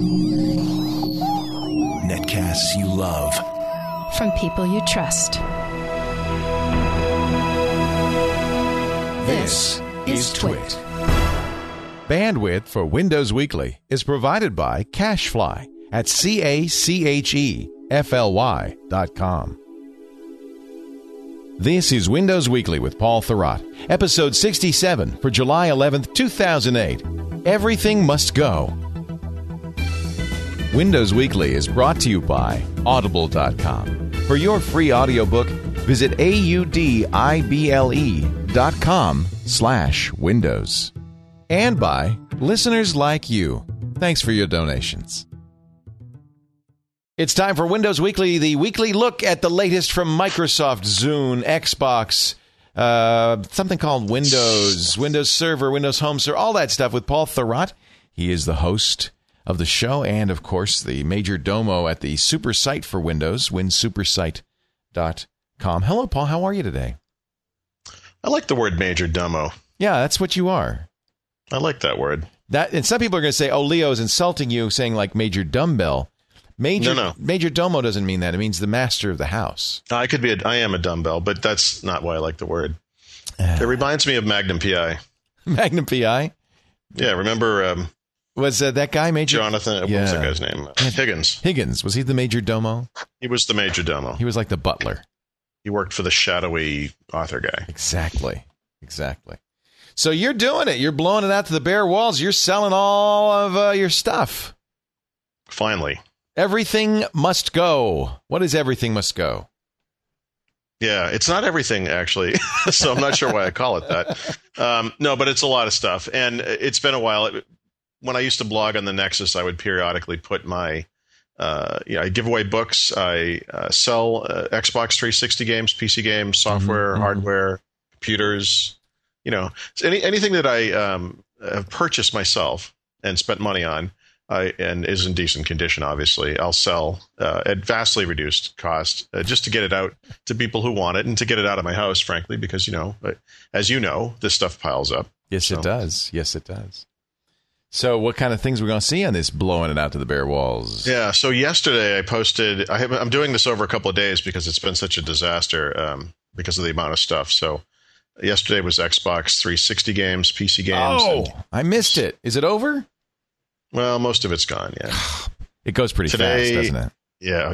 Netcasts you love. From people you trust. This is Twit. Bandwidth for Windows Weekly is provided by CacheFly at CacheFly.com. This is Windows Weekly with Paul Thurrott, episode 67 for July 11th, 2008. Everything Must Go. Windows Weekly is brought to you by Audible.com. For your free audiobook, visit audible.com/Windows. And by listeners like you. Thanks for your donations. It's time for Windows Weekly, the weekly look at the latest from Microsoft, Zune, Xbox, something called Windows, Windows Server, Windows Home Server, all that stuff with Paul Thurrott. He is the host of the show and, of course, the major domo at the super site for Windows, winsupersite.com. Hello, Paul. How are you today? I like the word major domo. Yeah, that's what you are. I like that word. And some people are going to say, oh, Leo is insulting you, saying like major dumbbell. No. Major domo doesn't mean that. It means the master of the house. I am a dumbbell, but that's not why I like the word. It reminds me of Magnum PI. Magnum PI? Yeah, remember... was that guy Major... Jonathan, what was that guy's name? Higgins. Higgins. Was he the major domo? He was the major domo. He was like the butler. He worked for the shadowy author guy. Exactly. So you're doing it. You're blowing it out to the bare walls. You're selling all of your stuff. Finally. Everything must go. What is everything must go? Yeah, it's not everything, actually. So I'm not sure why I call it that. No, but it's a lot of stuff. And it's been a while. When I used to blog on the Nexus, I would periodically put my... I give away books. I sell Xbox 360 games, PC games, software, hardware, computers... anything that I have purchased myself and spent money on and is in decent condition, obviously, I'll sell at vastly reduced cost just to get it out to people who want it and to get it out of my house, frankly, because, as you know, this stuff piles up. Yes, it does. So what kind of things we're going to see on this blowing it out to the bare walls? Yeah, so yesterday I posted, I'm doing this over a couple of days because it's been such a disaster because of the amount of stuff, so... Yesterday was Xbox 360 games, PC games. Oh, I missed it. Is it over? Well, most of it's gone, yeah. It goes pretty fast, doesn't it? Yeah.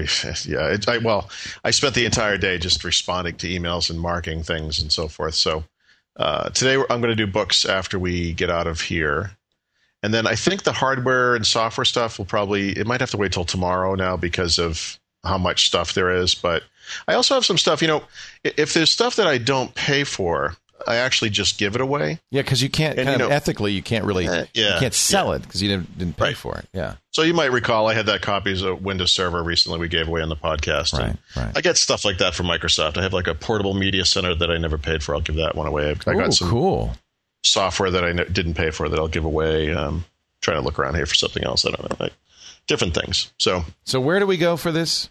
I spent the entire day just responding to emails and marking things and so forth. So today I'm going to do books after we get out of here. And then I think the hardware and software stuff it might have to wait till tomorrow now because of how much stuff there is, but I also have some stuff, if there's stuff that I don't pay for, I actually just give it away. Yeah, because you can't, ethically, you can't really, you can't sell it because you didn't pay for it. Yeah. So you might recall I had that copies of Windows Server recently we gave away on the podcast. Right. I get stuff like that from Microsoft. I have like a portable media center that I never paid for. I'll give that one away. I got some cool software that I didn't pay for that I'll give away. Trying to look around here for something else. I don't know. Different things. So where do we go for this?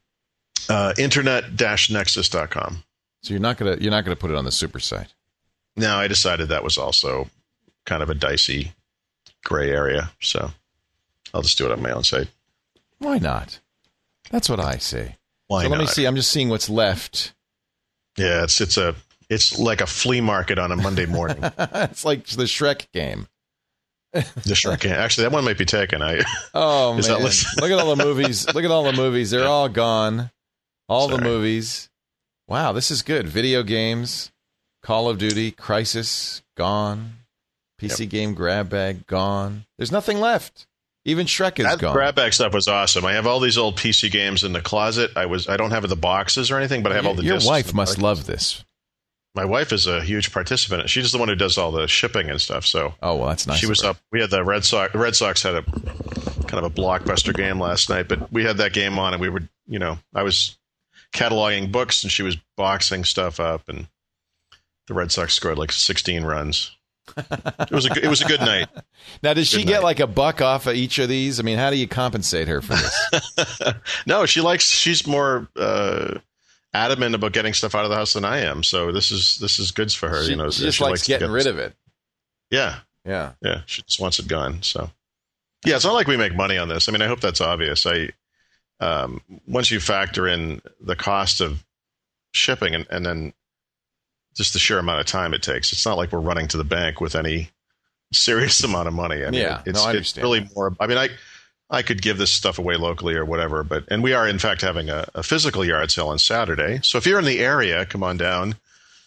Internet-nexus.com. So you're not gonna put it on the super site. No, I decided that was also kind of a dicey gray area, so I'll just do it on my own site. Why not? That's what I say. Why not? Let me see. I'm just seeing what's left. Yeah, it's like a flea market on a Monday morning. It's like the Shrek game. The Shrek game. Actually, that one might be taken. Oh man! Look at all the movies. Look at all the movies. They're all gone. The movies. Wow, this is good. Video games, Call of Duty, Crysis, gone. PC game grab bag, gone. There's nothing left. Even Shrek is gone. That grab bag stuff was awesome. I have all these old PC games in the closet. I don't have the boxes or anything, but I have all the discs. Your wife must love this. My wife is a huge participant. She's the one who does all the shipping and stuff. So, well, that's nice. She was up. We had the Red Sox. The Red Sox had a kind of a blockbuster game last night, but we had that game on, and we were, I was cataloging books, and she was boxing stuff up, and the Red Sox scored like 16 runs. It was a good night. Now, does she get like $1 off of each of these? I mean, how do you compensate her for this? No, she's more adamant about getting stuff out of the house than I am. So this is good for her. She just likes getting rid of it. Yeah. Yeah. Yeah. She just wants it gone. So Yeah, it's not like we make money on this. I mean, I hope that's obvious. Once you factor in the cost of shipping and then just the sheer amount of time it takes, it's not like we're running to the bank with any serious amount of money. I mean, I it's really more. I mean, I could give this stuff away locally or whatever, and we are in fact having a physical yard sale on Saturday. So if you're in the area, come on down.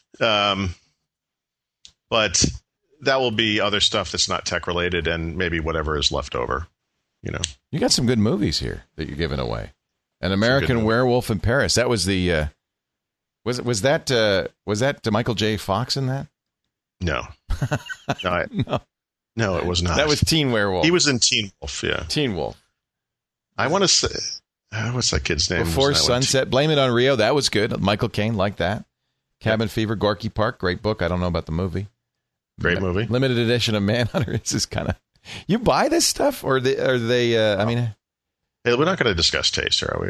But that will be other stuff that's not tech related and maybe whatever is left over. You got some good movies here that you're giving away. An American Werewolf in Paris. That was the was that Michael J. Fox in that? No, no, it was not. That was Teen Werewolf. He was in Teen Wolf. Yeah, Teen Wolf. I want to say, what's that kid's name? Before Sunset. Blame It on Rio. That was good. Michael Caine liked that. Cabin Fever. Gorky Park. Great book. I don't know about the movie. Great movie. Limited edition of Manhunter. This is kind of. You buy this stuff, or are they? I mean, hey, we're not going to discuss taste, are we?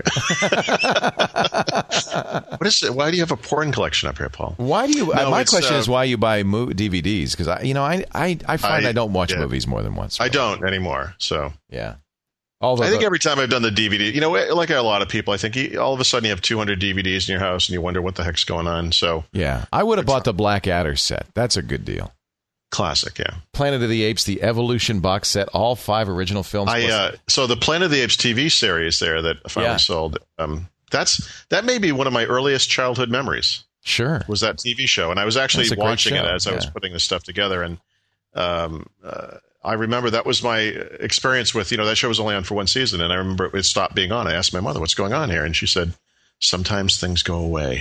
What is it? Why do you have a porn collection up here, Paul? Why do you? My question is why you buy DVDs? Because I find I don't watch movies more than once. I don't anymore. So yeah. Although I think every time I've done the DVD, like a lot of people, I think all of a sudden you have 200 DVDs in your house and you wonder what the heck's going on. So yeah, I would have bought the Blackadder set. That's a good deal. Classic, yeah. Planet of the Apes, the Evolution box set, all 5 original films. So the Planet of the Apes TV series there that I finally sold, that may be one of my earliest childhood memories. Sure. Was that TV show. And I was actually watching it as I was putting this stuff together. And I remember that was my experience with, that show was only on for one season. And I remember it stopped being on. I asked my mother, what's going on here? And she said, sometimes things go away.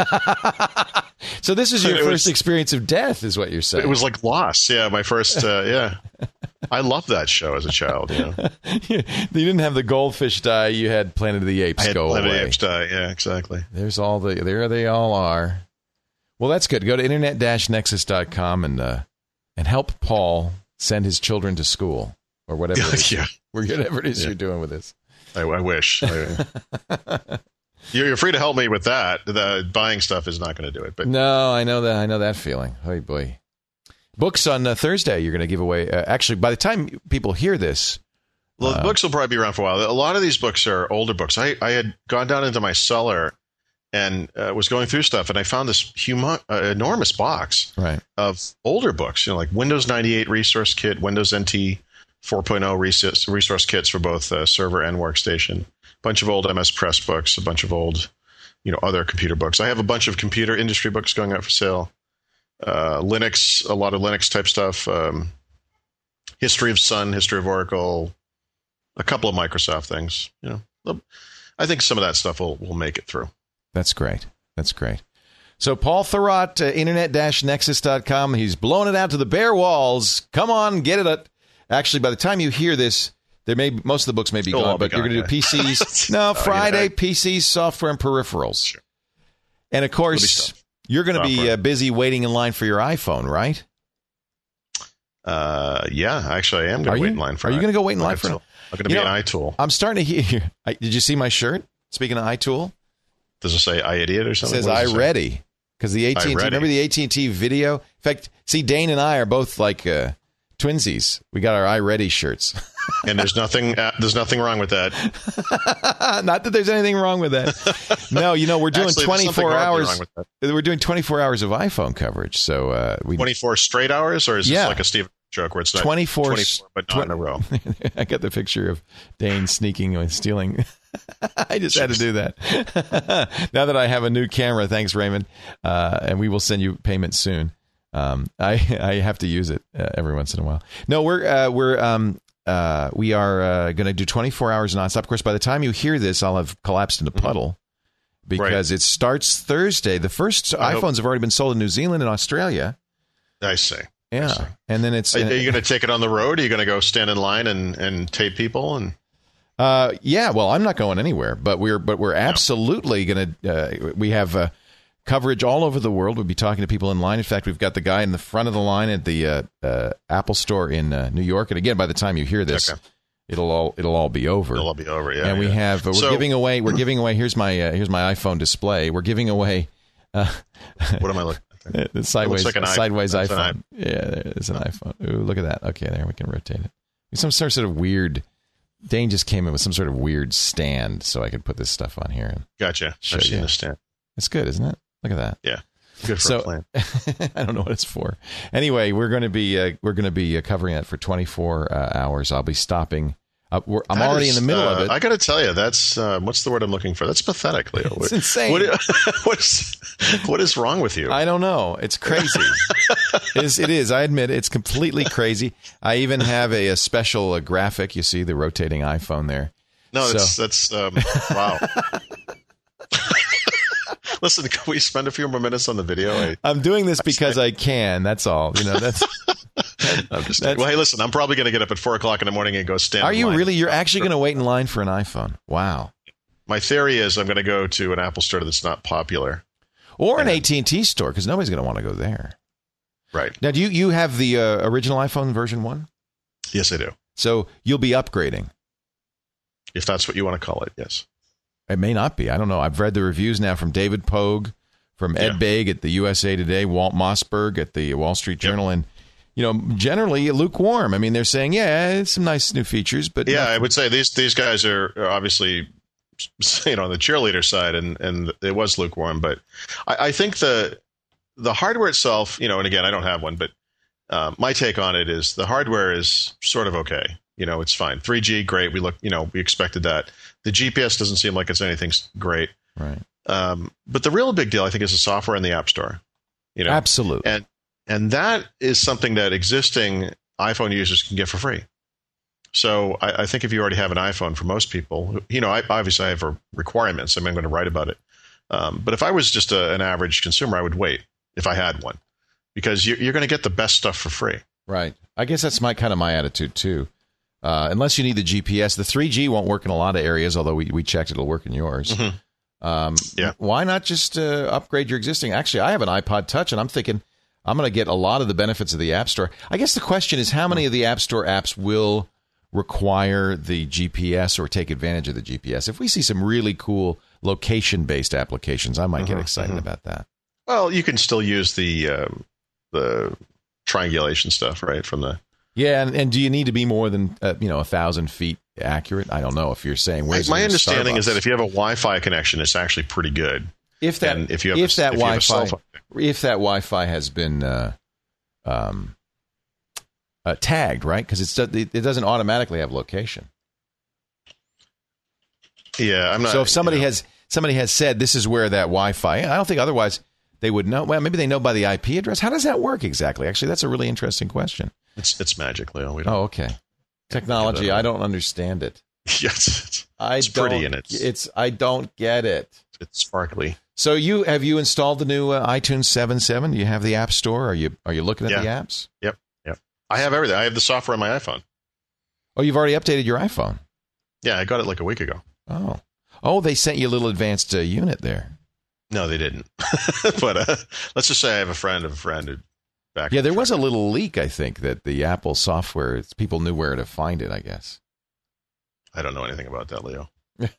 So this is your first experience of death, is what you're saying. It was like Lost. Yeah, my first, I loved that show as a child. You didn't have the goldfish die. You had Planet of the Apes go away. Planet of the Apes die, yeah, exactly. There they all are. Well, that's good. Go to internet-nexus.com and help Paul send his children to school or whatever whatever it is you're doing with this. I wish. You're free to help me with that. The buying stuff is not going to do it. But no, I know that feeling. Oh boy. Books on Thursday. You're going to give away. Actually, by the time people hear this, well, the books will probably be around for a while. A lot of these books are older books. I had gone down into my cellar and was going through stuff, and I found this enormous box of older books. Like Windows 98 Resource Kit, Windows NT 4.0 resource kits for both server and workstation. Bunch of old MS Press books, a bunch of old, other computer books. I have a bunch of computer industry books going out for sale. Linux, a lot of Linux type stuff. History of Sun, History of Oracle, a couple of Microsoft things. I think some of that stuff will make it through. That's great. So Paul Thurrott, internet-nexus.com. He's blowing it out to the bare walls. Come on, get it. Actually, by the time you hear this, most of the books may be gone, but you're going to do PCs. No, Friday, PCs, software, and peripherals. Sure. And, of course, you're going to be busy waiting in line for your iPhone, right? Yeah, actually, I am going to wait in line for it. Are you going to go wait in line for it? I'm going to be an iTool. I'm starting to hear. Did you see my shirt? Speaking of iTool? Does it say iIdiot or something? It says iReady. Because the AT&T, remember the AT&T video? In fact, see, Dane and I are both like twinsies. We got our iReady shirts. And there's nothing wrong with that. Not that there's anything wrong with that. No, we're doing 24 hours. We're doing 24 hours of iPhone coverage. So 24 straight hours, or is this like a Steve joke where it's not 24 but not in a row? I got the picture of Dane sneaking and stealing. I just had to do that. Now that I have a new camera, thanks, Raymond, and we will send you payment soon. I have to use it every once in a while. No, we are going to do 24 hours nonstop. Of course, by the time you hear this, I'll have collapsed in a puddle because it starts Thursday. The first iPhones have already been sold in New Zealand and Australia. I see. Yeah, and then it's. Are you going to take it on the road? Are you going to go stand in line and tape people and? Yeah. Well, I'm not going anywhere, but we're absolutely going to. We have coverage all over the world. We'll be talking to people in line. In fact, we've got the guy in the front of the line at the Apple Store in New York. And again, by the time you hear this, it'll all be over. It'll all be over. Yeah. And we have we're giving away. Here's my iPhone display. We're giving away. What am I looking? The sideways iPhone. Yeah, there's an iPhone. Ooh, look at that. Okay, there we can rotate it. Some sort of weird. Dane just came in with some sort of weird stand so I could put this stuff on here. And Gotcha. I've seen the stand. It's good, isn't it? Look at that. Yeah. Good for a plan. I don't know what it's for. Anyway, we're going to be covering it for 24 hours. I'll be stopping. I'm already in the middle of it. I got to tell you, that's what's the word I'm looking for? That's pathetic, Leo. It's insane. What is wrong with you? I don't know. It's crazy. It is. I admit it's completely crazy. I even have a special graphic. You see the rotating iPhone there. No, that's wow. Listen, can we spend a few more minutes on the video? I'm doing this because I can. That's all. That's. Well, hey, listen. I'm probably going to get up at 4:00 in the morning and go stand. Are you in line. really? You're actually going to wait in line for an iPhone? Wow. My theory is I'm going to go to an Apple store that's not popular, or an AT&T store, because nobody's going to want to go there. Right. Now, do you have the original iPhone version 1? Yes, I do. So you'll be upgrading, if that's what you want to call it. Yes. It may not be. I don't know. I've read the reviews now from David Pogue, from Ed Baig at the USA Today, Walt Mossberg at the Wall Street Journal, and generally lukewarm. I mean, they're saying, it's some nice new features, but I would say these guys are obviously on the cheerleader side, and it was lukewarm. But I think the hardware itself, and again, I don't have one, but my take on it is the hardware is sort of okay. It's fine. 3G, great. We expected that. The GPS doesn't seem like it's anything great. Right. But the real big deal, I think, is the software in the App Store. Absolutely. And that is something that existing iPhone users can get for free. So I think if you already have an iPhone, for most people, I have requirements. I'm going to write about it. But if I was just an average consumer, I would wait if I had one, because you're going to get the best stuff for free. Right. I guess that's my attitude too. Unless you need the GPS, the 3G won't work in a lot of areas. Although we checked, it'll work in yours. Mm-hmm. Why not just upgrade your existing? Actually, I have an iPod Touch, and I'm thinking I'm going to get a lot of the benefits of the App Store. I guess the question is, how many of the App Store apps will require the GPS or take advantage of the GPS? If we see some really cool location-based applications, I might get excited about that. Well, you can still use the triangulation stuff, right? From the and do you need to be more than 1,000 feet accurate? I don't know. If you're saying my understanding is that if you have a Wi-Fi connection, it's actually pretty good. If that Wi-Fi has been tagged, right? Because it doesn't automatically have location. Yeah, I'm not. So if somebody has said this is where that Wi-Fi, I don't think otherwise they would know. Well, maybe they know by the IP address. How does that work exactly? Actually, that's a really interesting question. It's magic, Leo. Okay. Technology, I don't understand it. Yes, it's pretty in it. I don't get it. It's sparkly. So have you installed the new iTunes 7.7? Do you have the App Store? Are you looking at the apps? Yep. I have everything. I have the software on my iPhone. Oh, you've already updated your iPhone? Yeah, I got it like a week ago. Oh, they sent you a little advanced unit there. No, they didn't. But let's just say I have a friend of a friend who back. Yeah, there was a little leak, I think, that the Apple software, people knew where to find it, I guess. I don't know anything about that, Leo.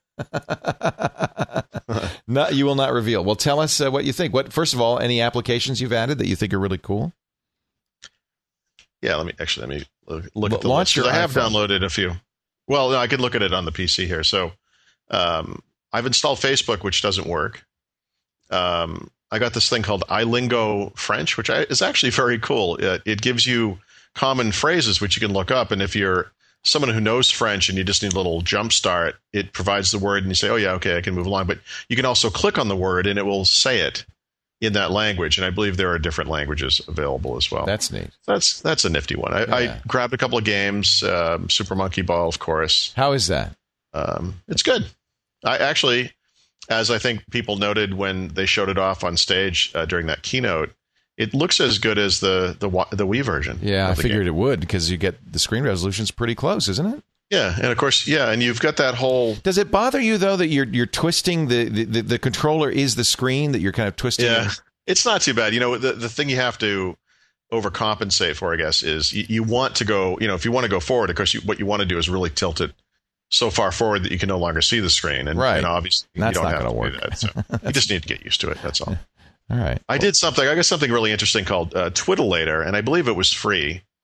No, you will not reveal. Well, tell us what you think. First of all, any applications you've added that you think are really cool? Yeah, let me look at the launch list. your I have iPhone. downloaded a few. Well, no, I can look at it on the PC here. So I've installed Facebook, which doesn't work. I got this thing called iLingo French, which is actually very cool. It gives you common phrases which you can look up, and if you're someone who knows French and you just need a little jump start, it provides the word and you say, oh yeah, okay, I can move along. But you can also click on the word and it will say it in that language. And I believe there are different languages available as well. That's neat. That's a nifty one. I grabbed a couple of games, Super Monkey Ball, of course. How is that? It's good. I actually, as I think people noted when they showed it off on stage during that keynote, it looks as good as the Wii version. Yeah, I figured it would, because you get the screen resolution's pretty close, isn't it? Yeah, and of course, and you've got that whole. Does it bother you though that you're twisting the controller is the screen, that you're kind of twisting? Yeah, it's not too bad. The thing you have to overcompensate for, I guess, is you want to go. If you want to go forward, of course, what you want to do is really tilt it so far forward that you can no longer see the screen, and obviously that's you don't not have to work. do that. So you just need to get used to it. That's all. All right. I got something really interesting called Twiddle Later, and I believe it was free.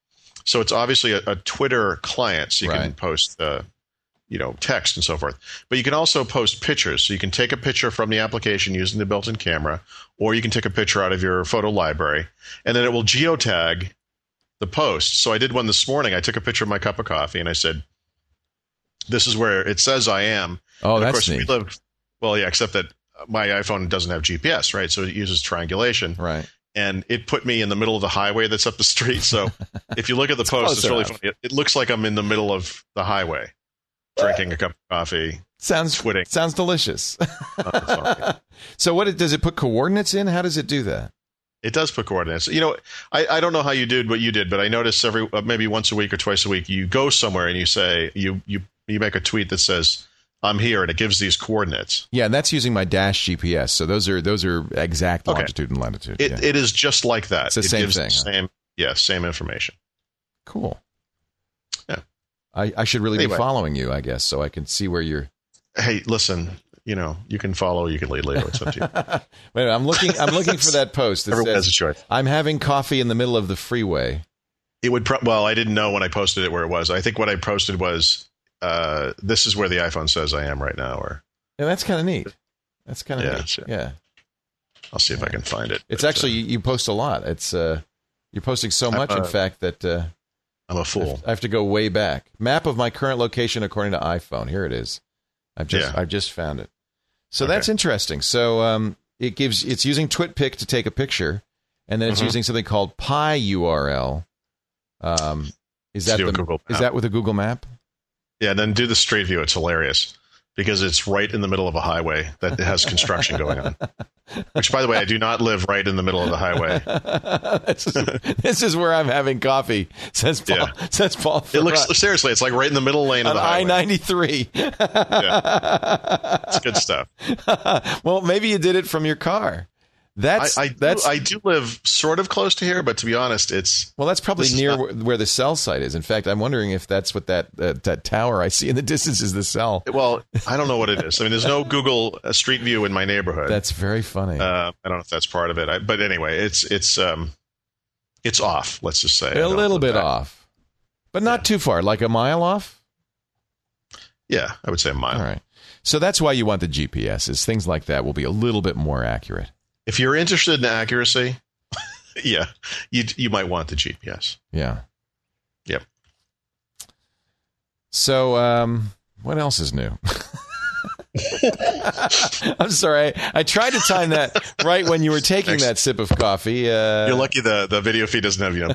So it's obviously a Twitter client, so you can post text and so forth. But you can also post pictures. So you can take a picture from the application using the built-in camera, or you can take a picture out of your photo library, and then it will geotag the post. So I did one this morning. I took a picture of my cup of coffee, and I said, this is where it says I am. Oh, and of that's course, neat. Except that my iPhone doesn't have GPS, right? So it uses triangulation. Right. And it put me in the middle of the highway that's up the street. So if you look at the post, it's really funny. It looks like I'm in the middle of the highway drinking a cup of coffee. Sounds delicious. So does it put coordinates in? How does it do that? It does put coordinates. I don't know how you did what you did, but I noticed maybe once a week or twice a week, you go somewhere and you say, you make a tweet that says, I'm here, and it gives these coordinates. Yeah, and that's using my Dash GPS. So those are exact longitude and latitude. It is just like that. It's the same thing. Same information. Cool. Yeah. I should really be following you, I guess, so I can see where you're. Hey, listen. You can follow, you can lead later. It's up to you. Wait, I'm looking for that post. Everyone has a choice. I'm having coffee in the middle of the freeway. It would. I didn't know when I posted it where it was. I think what I posted was, this is where the iPhone says I am right now. Yeah, that's kind of neat. That's kind of neat. Sure. Yeah. I'll see if I can find it. It's actually you post a lot. It's you're posting so much, in fact, that I'm a fool. I have to go way back. Map of my current location according to iPhone. Here it is. I've just found it. So that's interesting. So it's using TwitPic to take a picture, and then it's using something called PyURL. Is that with a Google Map? Yeah, and then do the Street View. It's hilarious because it's right in the middle of a highway that has construction going on. Which, by the way, I do not live right in the middle of the highway. This is where I'm having coffee. Says Paul. Says Paul. It looks seriously. It's like right in the middle lane of the highway. I-93. Yeah. It's good stuff. Well, maybe you did it from your car. I do live sort of close to here, but to be honest, that's probably near where the cell site is. In fact, I'm wondering if that's what that tower I see in the distance is the cell. Well, I don't know what it is. I mean, there's no Google Street View in my neighborhood. That's very funny. I don't know if that's part of it, but anyway, it's off. Let's just say a little bit off, but not too far, like a mile off. Yeah, I would say a mile. All right. So that's why you want the GPS. Is things like that will be a little bit more accurate. If you're interested in accuracy, yeah, you might want the GPS. Yeah. Yep. So, what else is new? I'm sorry. I tried to time that right when you were taking that sip of coffee. You're lucky the video feed doesn't have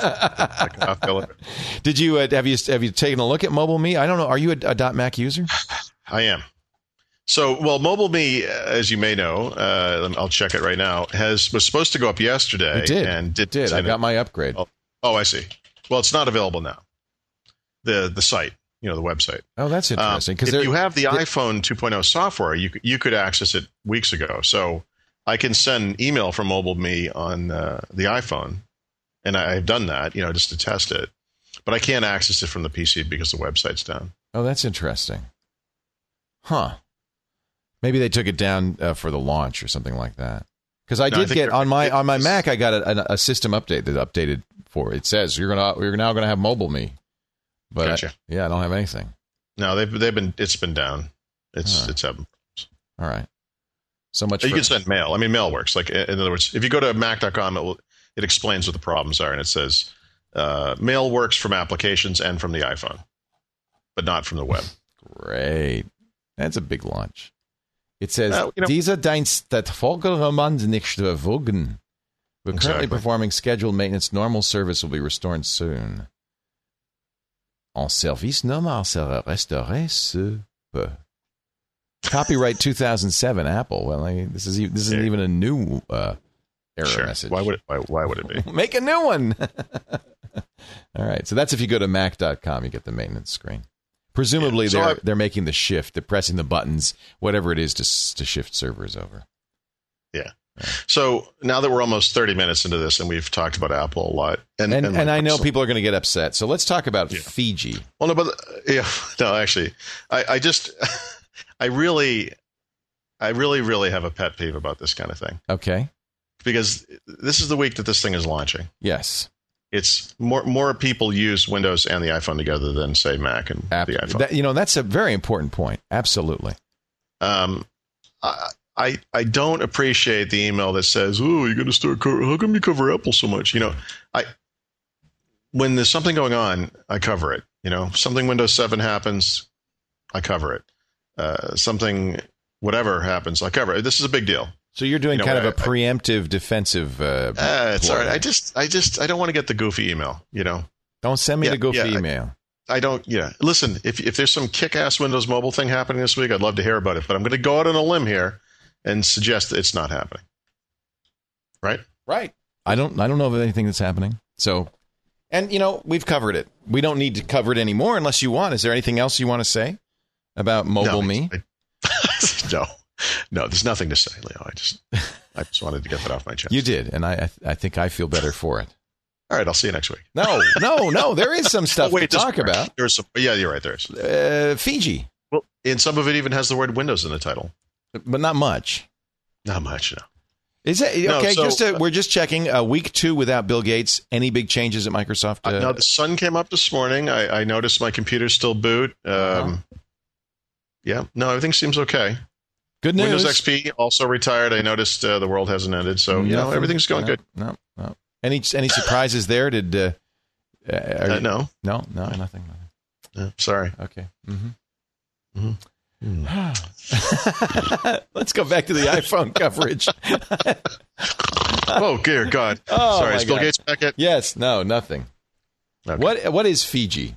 Did you have you taken a look at MobileMe? I don't know. Are you a .Mac user? I am. So, MobileMe, as you may know, I'll check it right now, was supposed to go up yesterday. It did. And it did. I got my upgrade. Oh, I see. Well, it's not available now. The site, the website. Oh, that's interesting. If you have the iPhone 2.0 software, you could access it weeks ago. So I can send email from MobileMe on the iPhone, and I've done that, just to test it. But I can't access it from the PC because the website's down. Oh, that's interesting. Huh. Maybe they took it down for the launch or something like that. Because I did get on my Mac, I got a system update that updated for it. Says you're now gonna have MobileMe, but gotcha. I don't have anything. No, it's been down. It's having. All right. So much. You can send mail. I mean, mail works. Like in other words, if you go to Mac.com, it explains what the problems are, and it says mail works from applications and from the iPhone, but not from the web. Great. That's a big launch. It says, Dieser Dienst that Vogelromans nicht verwogen. We're currently performing scheduled maintenance. Normal service will be restored soon. En service normal sera restauré sous peu. Copyright 2007, Apple. Well, this isn't even a new error message. Why would it be? Make a new one. All right. So that's if you go to Mac.com, you get the maintenance screen. Presumably, they're making the shift. They're pressing the buttons, whatever it is, to shift servers over. Yeah. So now that we're almost 30 minutes into this, and we've talked about Apple a lot, and I know people are going to get upset. So let's talk about Fiji. Well, actually, I really have a pet peeve about this kind of thing. Okay. Because this is the week that this thing is launching. Yes. it's more people use Windows and the iPhone together than say Mac and the iPhone. That's a very important point. Absolutely. I don't appreciate the email that says, "Oh, you're going to start. How come you cover Apple so much?" When there's something going on, I cover it. Something Windows 7 happens, I cover it. Something whatever happens, I cover it. This is a big deal. So you're doing kind of a preemptive, defensive. It's all right. I don't want to get the goofy email. Don't send me the goofy email. I don't. Yeah. Listen, if there's some kick-ass Windows Mobile thing happening this week, I'd love to hear about it. But I'm going to go out on a limb here and suggest that it's not happening. Right. Right. I don't know of anything that's happening. So, and we've covered it. We don't need to cover it anymore unless you want. Is there anything else you want to say about Mobile Me? No, there's nothing to say, Leo. I just wanted to get that off my chest. You did, and I think I feel better for it. All right, I'll see you next week. No. There is some stuff to talk about. There's some. Yeah, you're right. There is. Fiji. Well, and some of it even has the word Windows in the title, but not much. Not much. No. Is it okay? So, we're just checking. Week 2 without Bill Gates. Any big changes at Microsoft? No, the sun came up this morning. I noticed my computer's still boot. Yeah. No, everything seems okay. Good news. Windows XP also retired. I noticed the world hasn't ended, so everything's going good. No. Any surprises there? Did no, nothing. No, sorry. Okay. Let's go back to the iPhone coverage. Oh dear God! Sorry, is Bill Gates back yet? Yes. No. Nothing. Okay. What is Fiji?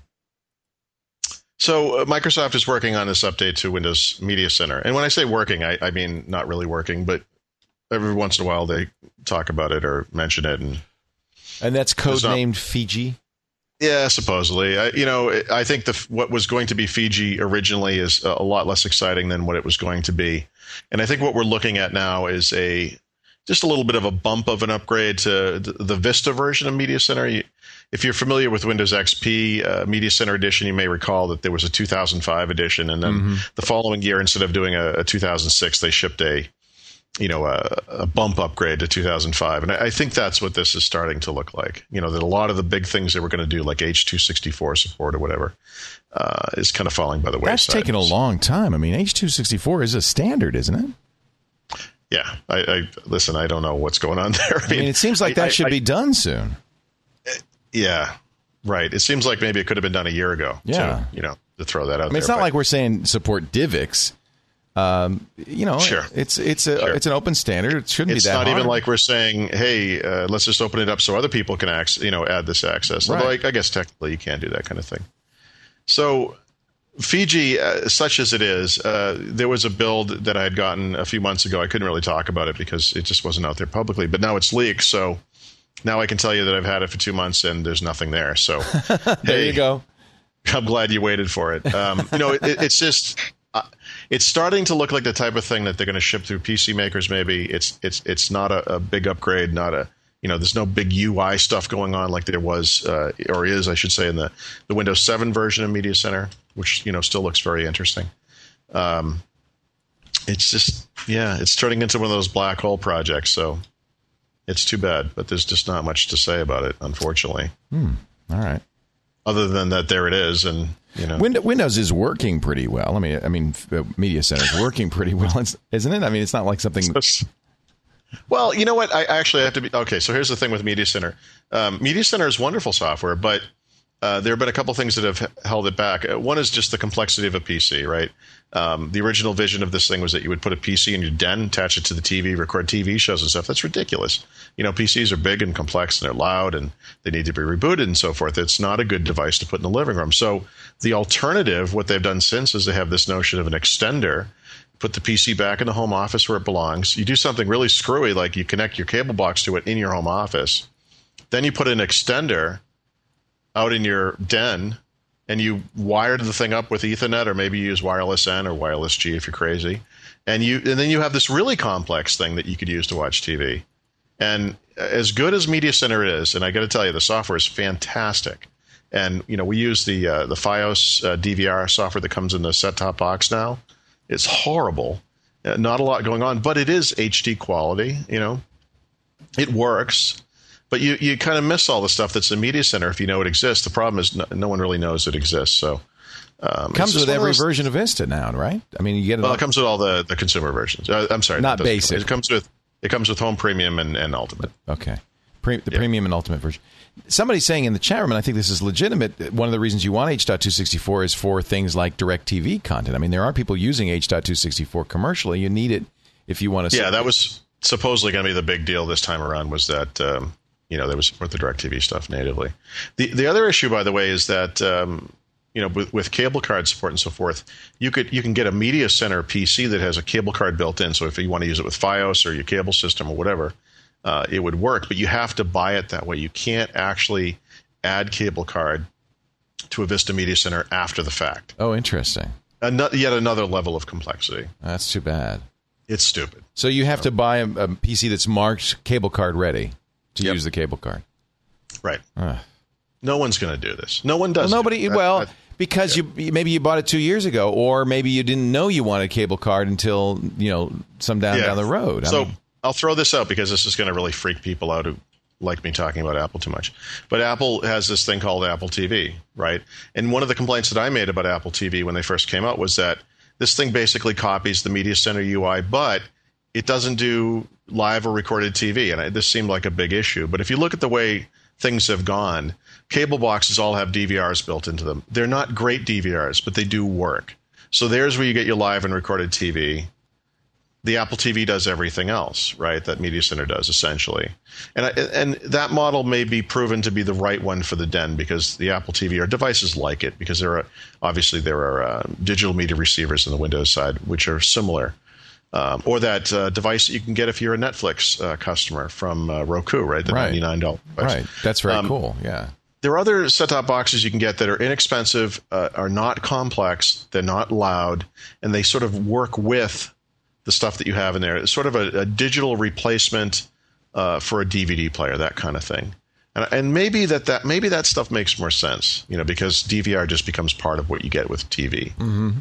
So Microsoft is working on this update to Windows Media Center. And when I say working, I mean not really working, but every once in a while they talk about it or mention it. And that's codenamed Fiji? Yeah, supposedly. I think what was going to be Fiji originally is a lot less exciting than what it was going to be. And I think what we're looking at now is just a little bit of a bump of an upgrade to the Vista version of Media Center. If you're familiar with Windows XP Media Center edition, you may recall that there was a 2005 edition, and then the following year, instead of doing a 2006, they shipped a bump upgrade to 2005. And I think that's what this is starting to look like. That a lot of the big things they were going to do, like H.264 support or whatever, is kind of falling by the wayside. That's taken a long time. I mean, H.264 is a standard, isn't it? Yeah. Listen, I don't know what's going on there. I mean it seems like that should be done soon. Yeah, right. It seems like maybe it could have been done a year ago. Yeah. To throw that out. I mean, it's not like we're saying support DivX. Sure. It's an open standard. It shouldn't be that hard. It's not even like we're saying, hey, let's just open it up so other people can add this access. Right. Although I guess technically you can do that kind of thing. So Fiji, such as it is, there was a build that I had gotten a few months ago. I couldn't really talk about it because it just wasn't out there publicly. But now it's leaked, so now I can tell you that I've had it for 2 months and there's nothing there. So there you go. I'm glad you waited for it. It's just it's starting to look like the type of thing that they're going to ship through PC makers. Maybe it's not a big upgrade, not a there's no big UI stuff going on like there was or is, I should say, in the Windows 7 version of Media Center, which still looks very interesting. It's just it's turning into one of those black hole projects. So. It's too bad, but there's just not much to say about it, unfortunately. All right. Other than that, there it is, and Windows is working pretty well. I mean, Media Center is working pretty well, isn't it? I mean, it's not like something. Well, you know what? I actually have to be okay. So here's the thing with Media Center. Media Center is wonderful software, but there have been a couple things that have held it back. One is just the complexity of a PC, right? The original vision of this thing was that you would put a PC in your den, attach it to the TV, record TV shows and stuff. That's ridiculous. PCs are big and complex and they're loud and they need to be rebooted and so forth. It's not a good device to put in the living room. So the alternative, what they've done since, is they have this notion of an extender. Put the PC back in the home office where it belongs. You do something really screwy, like you connect your cable box to it in your home office. Then you put an extender out in your den, and you wired the thing up with Ethernet, or maybe you use wireless N or wireless G if you're crazy, and then you have this really complex thing that you could use to watch TV. And as good as Media Center is, and I got to tell you, the software is fantastic. And we use the FiOS DVR software that comes in the set-top box now. It's horrible, not a lot going on, but it is HD quality. It works. But you kind of miss all the stuff that's in Media Center if you know it exists. The problem is no one really knows it exists. So comes with every version of Vista now, right? I mean, you get it. Well, it comes with all the consumer versions. I'm sorry, not basic. It comes with Home Premium and Ultimate. Okay, Premium and Ultimate version. Somebody's saying in the chat room, and I think this is legitimate, one of the reasons you want H.264 is for things like DirecTV content. I mean, there are people using H.264 commercially. You need it if you want to. Yeah, that was supposedly going to be the big deal this time around, was that they would support the DirecTV stuff natively. The other issue, by the way, is that with cable card support and so forth, you can get a Media Center PC that has a cable card built in. So if you want to use it with Fios or your cable system or whatever, it would work. But you have to buy it that way. You can't actually add cable card to a Vista Media Center after the fact. Oh, interesting. Yet another level of complexity. That's too bad. It's stupid. So you have to buy a PC that's marked cable card ready to use the cable card. Right. No one's going to do this. No one does. Well, nobody. Because maybe you bought it 2 years ago, or maybe you didn't know you wanted a cable card until down the road. I'll throw this out because this is going to really freak people out who like me talking about Apple too much. But Apple has this thing called Apple TV, right? And one of the complaints that I made about Apple TV when they first came out was that this thing basically copies the Media Center UI, but it doesn't do live or recorded TV. And this seemed like a big issue. But if you look at the way things have gone, cable boxes all have DVRs built into them. They're not great DVRs, but they do work. So there's where you get your live and recorded TV. The Apple TV does everything else, right? That Media Center does, essentially. And that model may be proven to be the right one for the den, because the Apple TV, or devices like it, because there are digital media receivers in the Windows side, which are similar. Or that device that you can get if you're a Netflix customer from Roku, right? The $99 device. Right. That's very cool, yeah. There are other set-top boxes you can get that are inexpensive, are not complex, they're not loud, and they sort of work with the stuff that you have in there. It's sort of a digital replacement for a DVD player, that kind of thing. And maybe that stuff makes more sense, because DVR just becomes part of what you get with TV. Mm-hmm.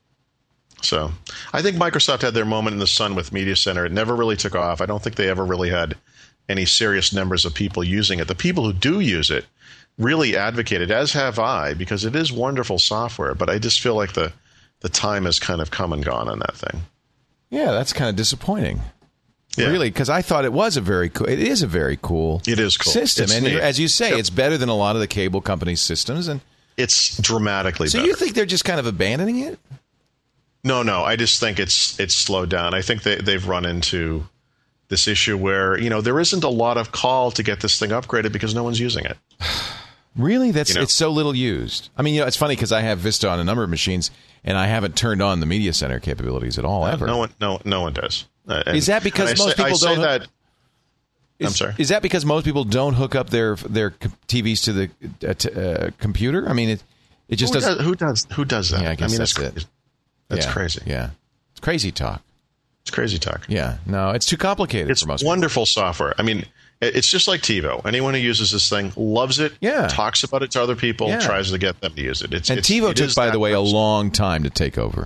So I think Microsoft had their moment in the sun with Media Center. It never really took off. I don't think they ever really had any serious numbers of people using it. The people who do use it really advocate it, as have I, because it is wonderful software. But I just feel like the time has kind of come and gone on that thing. Yeah, that's kind of disappointing. Yeah. Really, because I thought it is a very cool system. And as you say, it's better than a lot of the cable companies' systems. And it's dramatically better. So you think they're just kind of abandoning it? No. I just think it's slowed down. I think they've run into this issue where, there isn't a lot of call to get this thing upgraded because no one's using it. Really? It's so little used. I mean, it's funny because I have Vista on a number of machines, and I haven't turned on the Media Center capabilities at all ever. No one does. Is that because most people don't? I'm sorry. Is that because most people don't hook up their TVs to the computer? I mean, it just doesn't. Who does that? Yeah, I guess that's it. That's crazy. Yeah, it's crazy talk. It's crazy talk. Yeah, no, it's too complicated for most people. It's wonderful software. I mean, it's just like TiVo. Anyone who uses this thing loves it, talks about it to other people, tries to get them to use it. TiVo took, by the way, a long time to take over.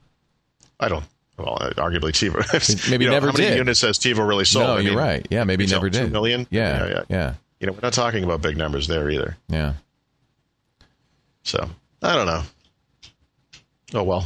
Arguably TiVo. Maybe never did. How many units has TiVo really sold? No, you're right. Yeah, maybe never did. 2 million? Yeah. We're not talking about big numbers there either. Yeah. So, I don't know. Oh, well.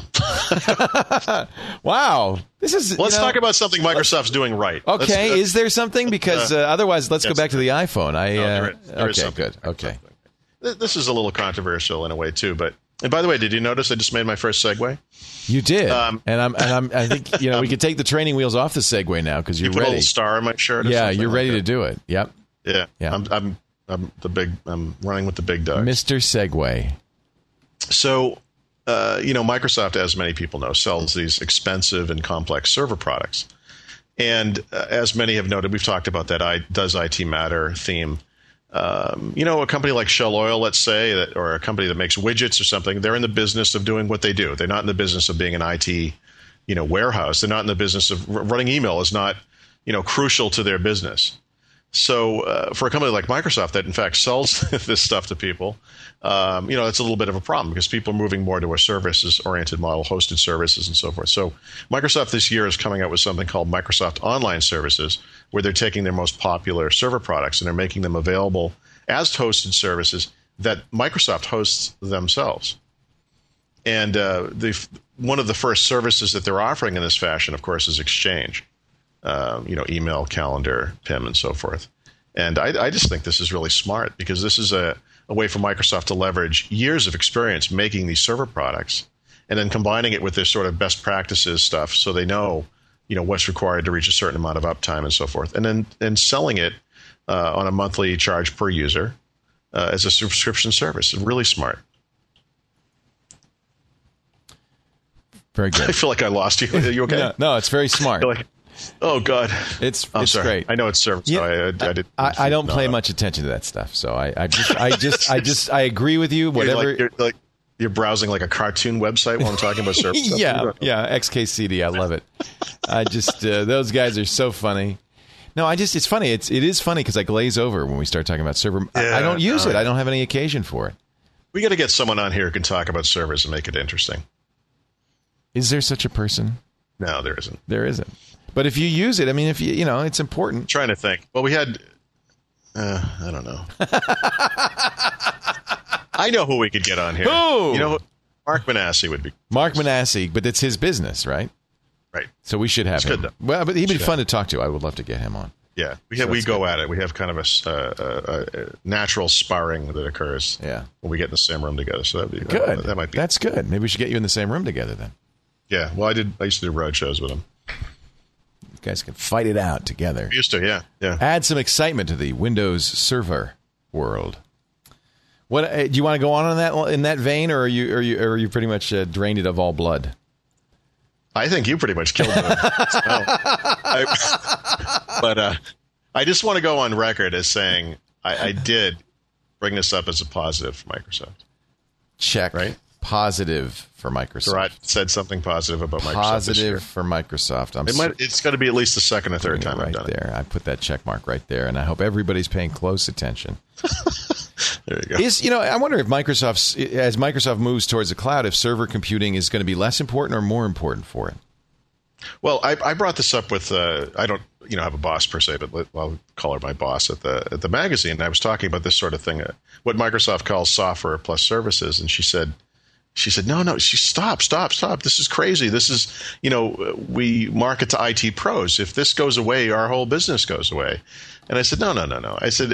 Wow. Let's talk about something Microsoft's doing right. Okay. Is there something? Because otherwise, let's go back to the iPhone. There is something. Good. Okay. This is a little controversial in a way, too. And by the way, did you notice I just made my first segue? You did. I think, we could take the training wheels off the segue now because you're ready. ready. A little star on my shirt. Yeah, you're ready to do it. Yep. Yeah. I'm running with the big dogs. Mr. Segway. So, Microsoft, as many people know, sells these expensive and complex server products. And as many have noted, we've talked about that Does IT Matter theme. A company like Shell Oil, let's say, or a company that makes widgets or something, they're in the business of doing what they do. They're not in the business of being an IT, warehouse. They're not in the business of running email is not, crucial to their business. So for a company like Microsoft that, in fact, sells this stuff to people, it's a little bit of a problem because people are moving more to a services-oriented model, hosted services and so forth. So Microsoft this year is coming out with something called Microsoft Online Services, where they're taking their most popular server products and they're making them available as hosted services that Microsoft hosts themselves. And one of the first services that they're offering in this fashion, of course, is Exchange. Email, calendar, PIM, and so forth. And I just think this is really smart because this is a way for Microsoft to leverage years of experience making these server products and then combining it with this sort of best practices stuff so they know, what's required to reach a certain amount of uptime and so forth. And then selling it on a monthly charge per user as a subscription service. Really smart. Very good. I feel like I lost you. Are you okay? No, it's very smart. Oh God, it's sorry. great. I know it's service. Yeah, So I don't pay much attention to that stuff, so I agree with you. Whatever. You're browsing like a cartoon website while I'm talking about service. yeah, XKCD. I love it. Those guys are so funny. No, it's funny. It is funny because I glaze over when we start talking about server. I don't use it. I don't have any occasion for it. We got to get someone on here who can talk about servers and make it interesting. Is there such a person? No, there isn't. There isn't. But if you use it, I mean, it's important. I'm trying to think. Well, we had, I don't know. I know who we could get on here. Who? Mark Manassi would be. Mark Manassi, but it's his business, right? Right. So we should have him. Good, well, but he'd be fun to talk to. I would love to get him on. Yeah, we go at it. We have kind of a natural sparring that occurs. Yeah. When we get in the same room together. So that'd be good. That might be. That's good. Maybe we should get you in the same room together then. Yeah. Well, I used to do road shows with him. You guys can fight it out together. We used to, yeah. Add some excitement to the Windows Server world. What do you want to go on in that vein, or are you pretty much drained it of all blood? I think you pretty much killed it. But I just want to go on record as saying I did bring this up as a positive for Microsoft. Check. Right? Positive for Microsoft. Right. Said something positive about Microsoft. Positive for Microsoft. It's going to be at least the second or third time I've done it. I put that check mark right there, and I hope everybody's paying close attention. There you go. I wonder if as Microsoft moves towards the cloud, if server computing is going to be less important or more important for it. Well, I brought this up with I don't have a boss per se, but I'll call her my boss at the magazine. And I was talking about this sort of thing, what Microsoft calls software plus services, and she said, no, stop. This is crazy. This is, we market to IT pros. If this goes away, our whole business goes away. And I said, no. I said,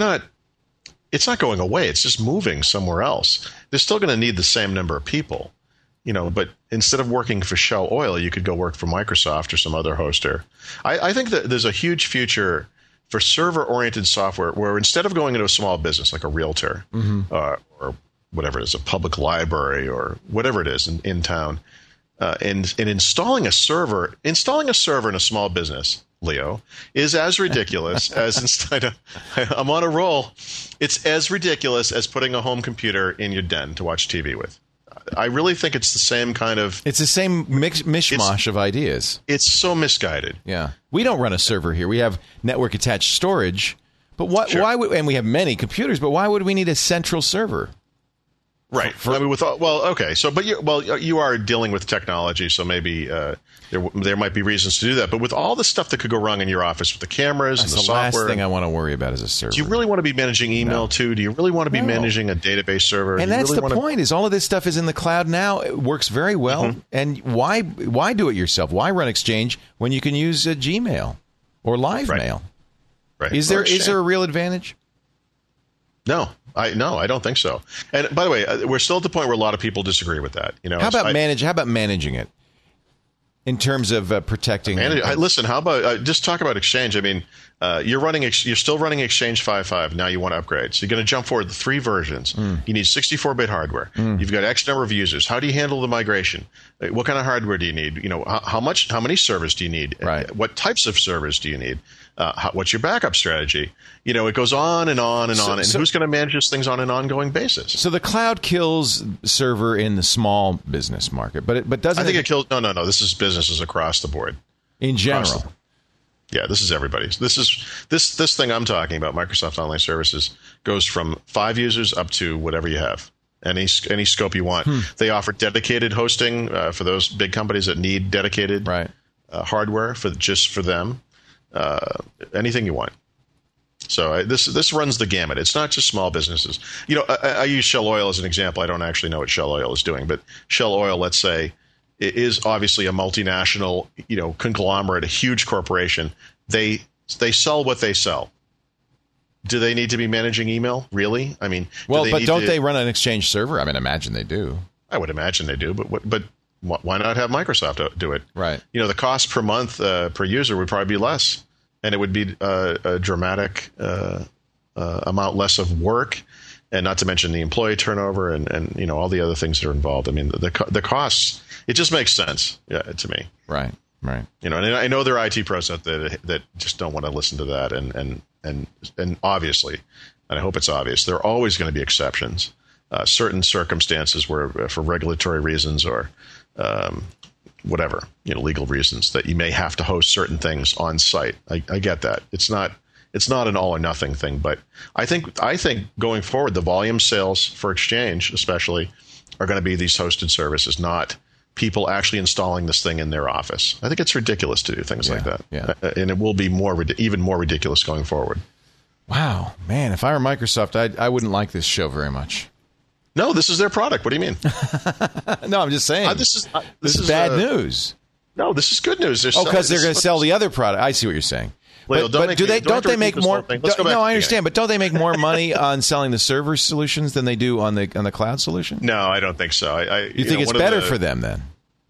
it's not going away. It's just moving somewhere else. They're still going to need the same number of people, but instead of working for Shell Oil, you could go work for Microsoft or some other hoster. I think that there's a huge future for server-oriented software where instead of going into a small business like a realtor or whatever it is, a public library or whatever it is in town, and installing a server in a small business, Leo, is as ridiculous as I'm on a roll. It's as ridiculous as putting a home computer in your den to watch TV with. I really think it's the same kind of... It's the same mishmash of ideas. It's so misguided. Yeah. We don't run a server here. We have network-attached storage. But why would... And we have many computers, but why would we need a central server? Right. Okay. So, but you are dealing with technology, so maybe there might be reasons to do that. But with all the stuff that could go wrong in your office with the cameras and the software, last thing I want to worry about is a server. Do you really want to be managing email too? Do you really want to be managing a database server? And that's the point. Is all of this stuff is in the cloud now. It works very well. Mm-hmm. And why do it yourself? Why run Exchange when you can use Gmail or Live Mail? Right. Is there a real advantage? No, I don't think so. And by the way, we're still at the point where a lot of people disagree with that. How about managing it in terms of protecting? Listen, how about just talk about Exchange? I mean, you're still running Exchange 5.5. Now you want to upgrade, so you're going to jump forward 3 versions. You need 64-bit hardware. You've got X number of users. How do you handle the migration? What kind of hardware do you need? How many servers do you need? Right. What types of servers do you need? What's your backup strategy? It goes on and on and on. And who's going to manage these things on an ongoing basis? So the cloud kills server in the small business market, but doesn't. I think it kills. No. This is businesses across the board. In general. Yeah, this is everybody's. This thing I'm talking about, Microsoft Online Services, goes from 5 users up to whatever you have, any scope you want. They offer dedicated hosting for those big companies that need dedicated hardware for them. Anything you want. So this runs the gamut. It's not just small businesses. I use Shell Oil as an example. I don't actually know what Shell Oil is doing, but Shell Oil, let's say, is obviously a multinational, conglomerate, a huge corporation. They sell what they sell. Do they need to be managing email? Really? I mean, don't they run an Exchange server? I mean, imagine they do. I would imagine they do, but why not have Microsoft do it? Right. The cost per month per user would probably be less, and it would be a dramatic amount less of work, and not to mention the employee turnover and all the other things that are involved. I mean, the costs. It just makes sense, to me. Right. And I know there are IT pros out there that just don't want to listen to that, and obviously, and I hope it's obvious, there are always going to be exceptions, certain circumstances where, for regulatory reasons or whatever, legal reasons, that you may have to host certain things on site. I get that. It's not an all or nothing thing, but I think going forward, the volume sales for Exchange, especially, are going to be these hosted services, not people actually installing this thing in their office. I think it's ridiculous to do things like that. Yeah. And it will be even more ridiculous going forward. Wow, man, if I were Microsoft, I wouldn't like this show very much. No, this is their product. What do you mean? No, I'm just saying. This is bad news. No, this is good news. Because they're going to sell the other product. I see what you're saying. Leo, but don't they make more? No, I understand, but don't they make more money on selling the server solutions than they do on the cloud solution? No, I don't think so. You think it's better for them then?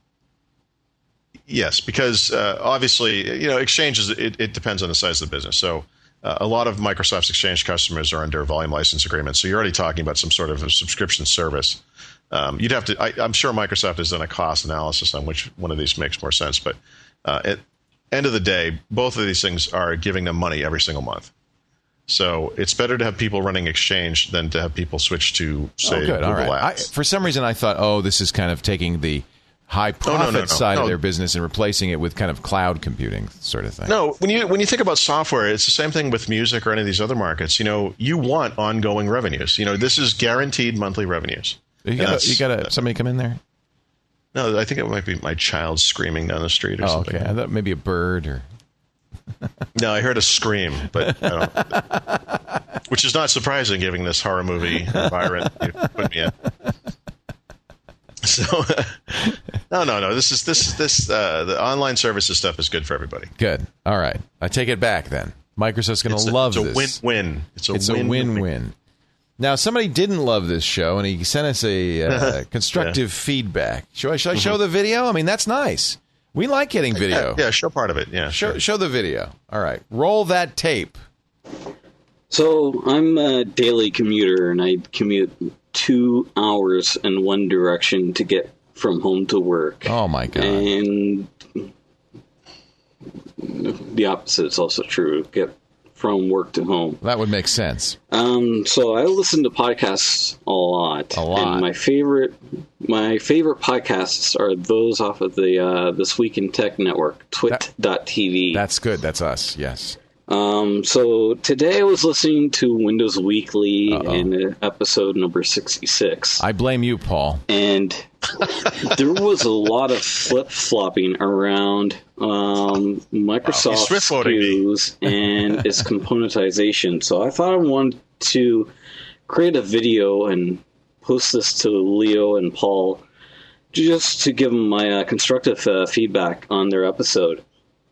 Yes, because obviously, Exchange it depends on the size of the business. So a lot of Microsoft's Exchange customers are under volume license agreements. So you're already talking about some sort of a subscription service. You'd have to. I'm sure Microsoft has done a cost analysis on which one of these makes more sense, but at end of the day, both of these things are giving them money every single month. So it's better to have people running Exchange than to have people switch to, say, Google Apps. For some reason, I thought, this is kind of taking the high profit side of their business and replacing it with kind of cloud computing sort of thing. No, when you think about software, it's the same thing with music or any of these other markets. You want ongoing revenues. This is guaranteed monthly revenues. You got somebody come in there? No, I think it might be my child screaming down the street or something. Okay. I thought maybe a bird or... No, I heard a scream, but I don't... Which is not surprising, given this horror movie environment you put me in. So, no. This the online services stuff is good for everybody. Good. All right. I take it back then. Microsoft's going to love this. It's a win-win. It's a win-win. Now, somebody didn't love this show, and he sent us a constructive feedback. Should I show the video? I mean, that's nice. We like getting video. Yeah, show part of it. Yeah, show the video. All right. Roll that tape. So I'm a daily commuter, and I commute 2 hours in one direction to get from home to work. Oh, my God. And the opposite is also true. Get from work to home. That would make sense. So I listen to podcasts a lot. And my favorite podcasts are those off of the This Week in Tech Network, twit.tv. That's good. That's us. Yes. So today I was listening to Windows Weekly in episode number 66. I blame you, Paul. And there was a lot of flip-flopping around Microsoft SKUs and its componentization. So I thought I wanted to create a video and post this to Leo and Paul just to give them my constructive feedback on their episode.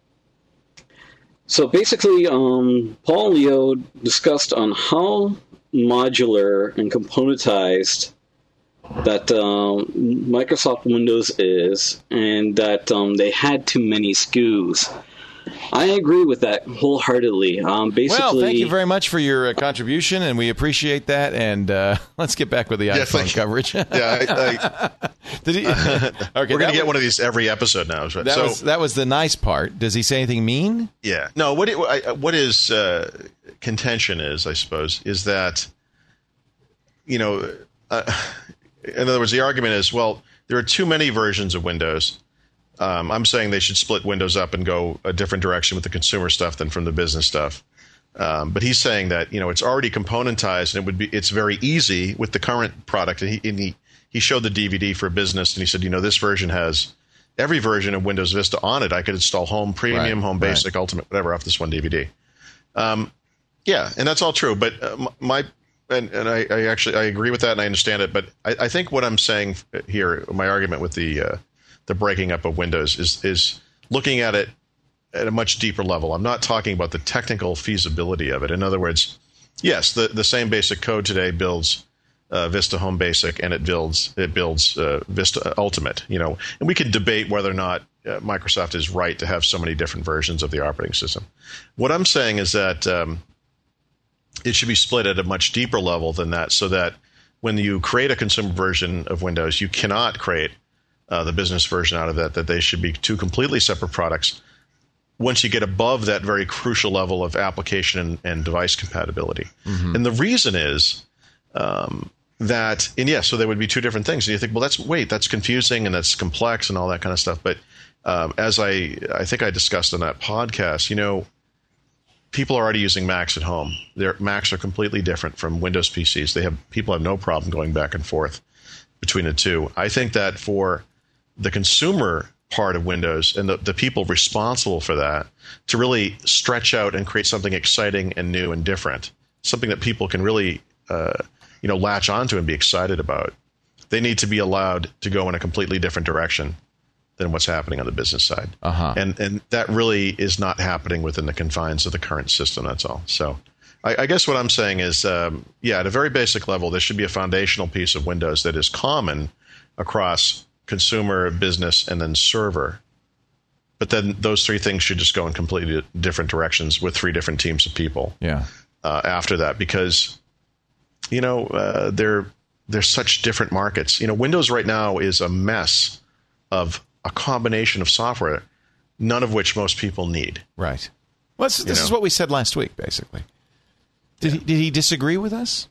So basically, Paul and Leo discussed on how modular and componentized that Microsoft Windows is, and that they had too many SKUs. I agree with that wholeheartedly. Basically, thank you very much for your contribution, and we appreciate that. And let's get back with the iPhone coverage. Did he? Okay, we're going to get one of these every episode now. Right? That was the nice part. Does he say anything mean? Yeah. No. What his contention is, I suppose, is that in other words, the argument is, well, there are too many versions of Windows. I'm saying they should split Windows up and go a different direction with the consumer stuff than from the business stuff. But he's saying that it's already componentized and it's very easy with the current product. And he showed the DVD for business and he said, this version has every version of Windows Vista on it. I could install Home Premium, Home Basic, Ultimate, whatever off this one DVD. Yeah, and that's all true. But I agree with that and I understand it. But I think what I'm saying here, my argument with the breaking up of Windows is looking at it at a much deeper level. I'm not talking about the technical feasibility of it. In other words, yes, the same basic code today builds Vista Home Basic and it builds Vista Ultimate. And we could debate whether or not Microsoft is right to have so many different versions of the operating system. What I'm saying is that it should be split at a much deeper level than that, so that when you create a consumer version of Windows, you cannot create the business version out of that they should be two completely separate products once you get above that very crucial level of application and device compatibility. Mm-hmm. And the reason is so there would be two different things. And you think, well, that's confusing and that's complex and all that kind of stuff. But as I think I discussed on that podcast, people are already using Macs at home. Their Macs are completely different from Windows PCs. People have no problem going back and forth between the two. I think that for the consumer part of Windows and the people responsible for that to really stretch out and create something exciting and new and different, something that people can really latch onto and be excited about, they need to be allowed to go in a completely different direction than what's happening on the business side. Uh-huh. And that really is not happening within the confines of the current system. That's all. So I guess what I'm saying is, at a very basic level, there should be a foundational piece of Windows that is common across consumer, business, and then server. But then those three things should just go in completely different directions with three different teams of people. Yeah. After that, because they're such different markets. Windows right now is a mess of a combination of software, none of which most people need. Right. Well, this is what we said last week, basically. Did he disagree with us?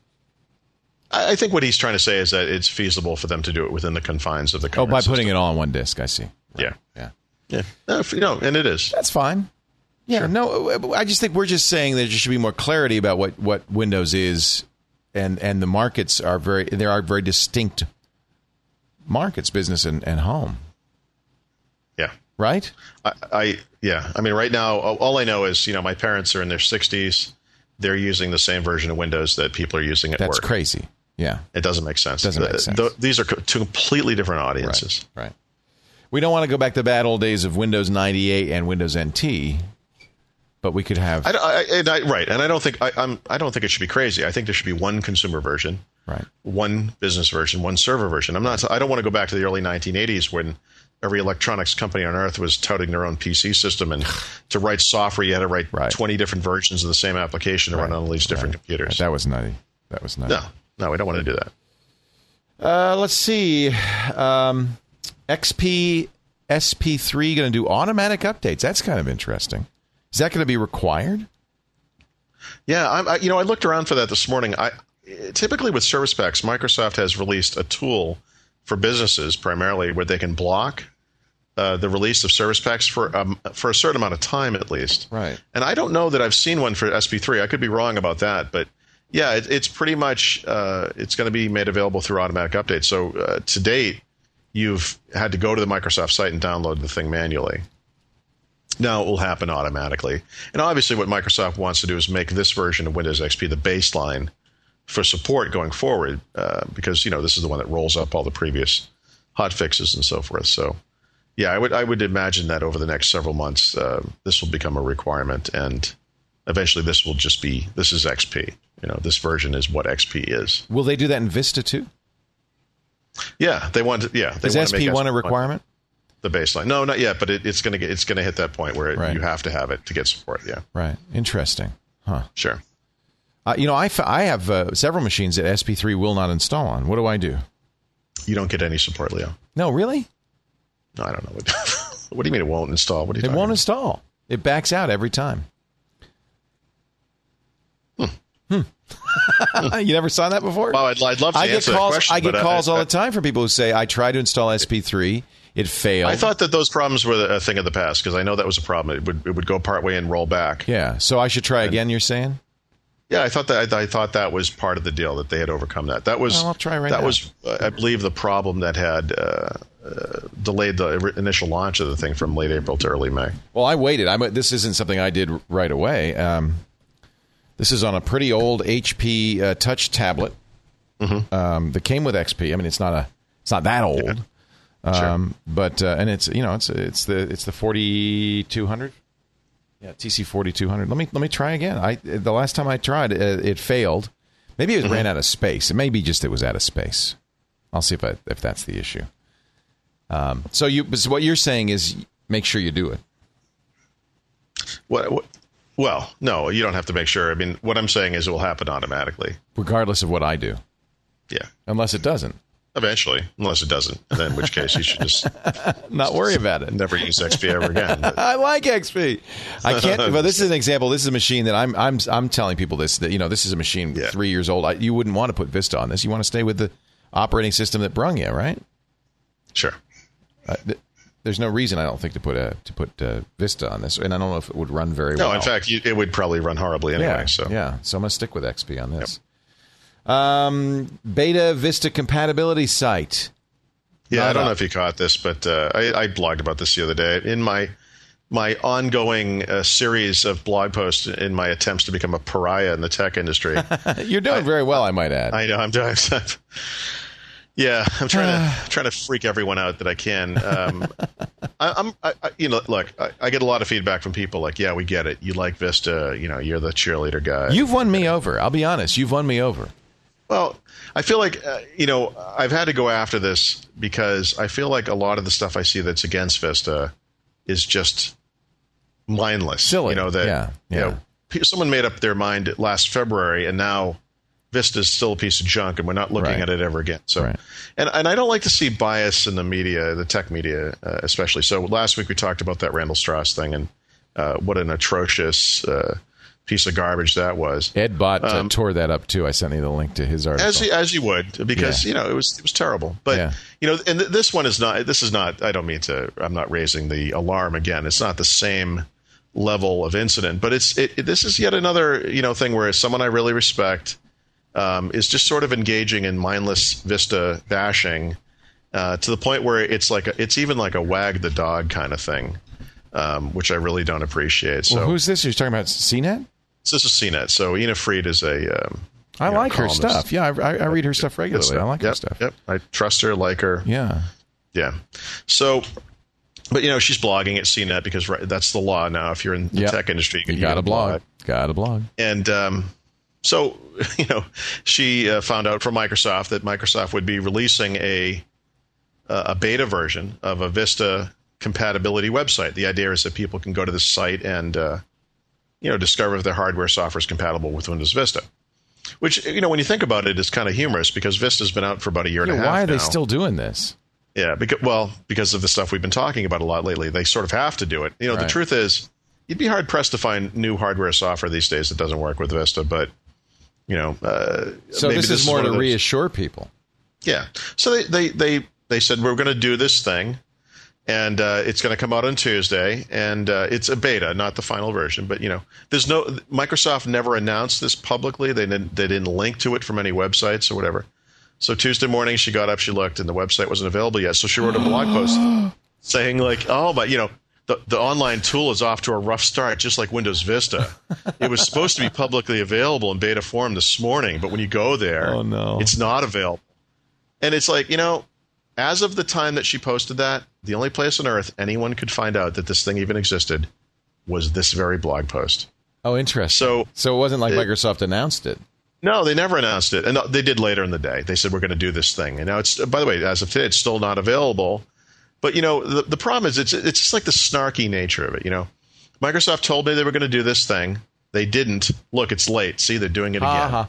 I think what he's trying to say is that it's feasible for them to do it within the confines of the current by putting it all on one disk. I see. Right. Yeah. And it is. That's fine. Yeah. Sure. No, I just think we're just saying that there should be more clarity about what Windows is, and the markets are very distinct markets, business and home. Yeah. Right? I mean, right now, all I know is, my parents are in their 60s. They're using the same version of Windows that people are using at work. That's crazy. Yeah. It doesn't make sense. These are two completely different audiences. Right. We don't want to go back to the bad old days of Windows 98 and Windows NT, but we could have. And I don't think it should be crazy. I think there should be one consumer version, right? One business version, one server version. I don't want to go back to the early 1980s when every electronics company on earth was touting their own PC system, and to write software, you had to write 20 different versions of the same application to run on all these different computers. That was nutty. No, we don't want to do that. Let's see. XP SP3 going to do automatic updates. That's kind of interesting. Is that going to be required? Yeah, I looked around for that this morning. Typically with service packs, Microsoft has released a tool for businesses primarily where they can block the release of service packs for a certain amount of time at least. Right. And I don't know that I've seen one for SP3. I could be wrong about that, but yeah, it's pretty much it's going to be made available through automatic updates. So to date, you've had to go to the Microsoft site and download the thing manually. Now it will happen automatically. And obviously what Microsoft wants to do is make this version of Windows XP the baseline for support going forward, because this is the one that rolls up all the previous hot fixes and so forth. So, yeah, I would imagine that over the next several months, this will become a requirement, and eventually this is XP. This version is what XP is. Will they do that in Vista too? Yeah, they want to. Yeah, is SP1 a requirement? The baseline? No, not yet, but it's going to hit that point where you have to have it to get support. Yeah. Right. Interesting. Huh. Sure. I have several machines that SP3 will not install on. What do I do? You don't get any support, Leo. No, really? No, I don't know. What do you mean it won't install? What are you talking about? It won't about? install. It backs out every time. You never saw that before? Well, I'd love to answer that question. I get calls all the time from people who say, I tried to install SP3. It failed. I thought that those problems were a thing of the past because I know that was a problem. It would go partway and roll back. Yeah. So I should try again, you're saying? Yeah, I thought that was part of the deal, that they had overcome that. That was I'll try right now. That was, I believe, the problem that had delayed the initial launch of the thing from late April to early May. Well, I waited. This isn't something I did right away. This is on a pretty old HP Touch tablet that came with XP. I mean, it's not that old. Yeah. Sure. But and it's the 4200. Yeah, TC 4200. Let me try again. The last time I tried, it failed. Maybe it ran out of space. It may be just it was out of space. I'll see if that's the issue. So what you're saying is make sure you do it. Well, no, you don't have to make sure. I mean, what I'm saying is it will happen automatically, regardless of what I do. Yeah, unless it doesn't. Eventually, unless it doesn't, and then in which case you should just not worry about it. Never use XP ever again. I like XP. I can't. But this is an example. This is a machine that I'm telling people that this is a machine 3 years old. You wouldn't want to put Vista on this. You want to stay with the operating system that brung you, right? Sure. There's no reason I don't think to put Vista on this, and I don't know if it would run very well. No, in fact, it would probably run horribly anyway. So I'm going to stick with XP on this. Yep. Beta Vista compatibility site. Yeah, I don't know if you caught this, but I blogged about this the other day. In my ongoing series of blog posts in my attempts to become a pariah in the tech industry. You're doing very well, I might add. I know, I'm doing. Yeah, I'm trying to freak everyone out that I can. Look, I get a lot of feedback from people like, yeah, we get it. You like Vista, you're the cheerleader guy. You've won me over. I'll be honest. You've won me over. Well, I feel like, I've had to go after this because I feel like a lot of the stuff I see that's against Vista is just mindless. Silly. Someone made up their mind last February, and now Vista is still a piece of junk, and we're not looking at it ever again. So, and I don't like to see bias in the media, the tech media especially. So last week we talked about that Randall Strauss thing, and what an atrocious piece of garbage that was. Ed Bott tore that up too. I sent you the link to his article. As you would, because it was terrible. But and this one is not. This is not. I don't mean to. I'm not raising the alarm again. It's not the same level of incident, but this is yet another thing where someone I really respect is just sort of engaging in mindless Vista bashing to the point where it's even like a wag the dog kind of thing, which I really don't appreciate. So who's this? You're talking about CNET? This is CNET. So Ina Fried is a I like her stuff. Yeah, I read her stuff regularly. I like her stuff. Yep, I trust her, like her. Yeah. So, but she's blogging at CNET because that's the law now. If you're in the tech industry, you got to blog. Got to blog. And so, she found out from Microsoft that Microsoft would be releasing a beta version of a Vista compatibility website. The idea is that people can go to this site and discover if their hardware software is compatible with Windows Vista. Which, when you think about it, is kind of humorous because Vista's been out for about a year and a half now. Why are they still doing this? Yeah, because of the stuff we've been talking about a lot lately. They sort of have to do it. The truth is, you'd be hard-pressed to find new hardware software these days that doesn't work with Vista, but, So this is more to reassure people. Yeah. So they said, we're going to do this thing, and it's going to come out on Tuesday, and it's a beta, not the final version. But, Microsoft never announced this publicly. They didn't link to it from any websites or whatever. So Tuesday morning, she got up, she looked, and the website wasn't available yet. So she wrote a blog post saying, like, oh, but, the online tool is off to a rough start, just like Windows Vista. It was supposed to be publicly available in beta form this morning, but when you go there, it's not available. And it's like, as of the time that she posted that, the only place on earth anyone could find out that this thing even existed was this very blog post. Oh, interesting. So it wasn't like Microsoft announced it. No, they never announced it. And they did later in the day. They said, we're going to do this thing. And now it's, by the way, as of today, it's still not available. But, the problem is it's just like the snarky nature of it. Microsoft told me they were going to do this thing. They didn't. Look, it's late. See, they're doing it again.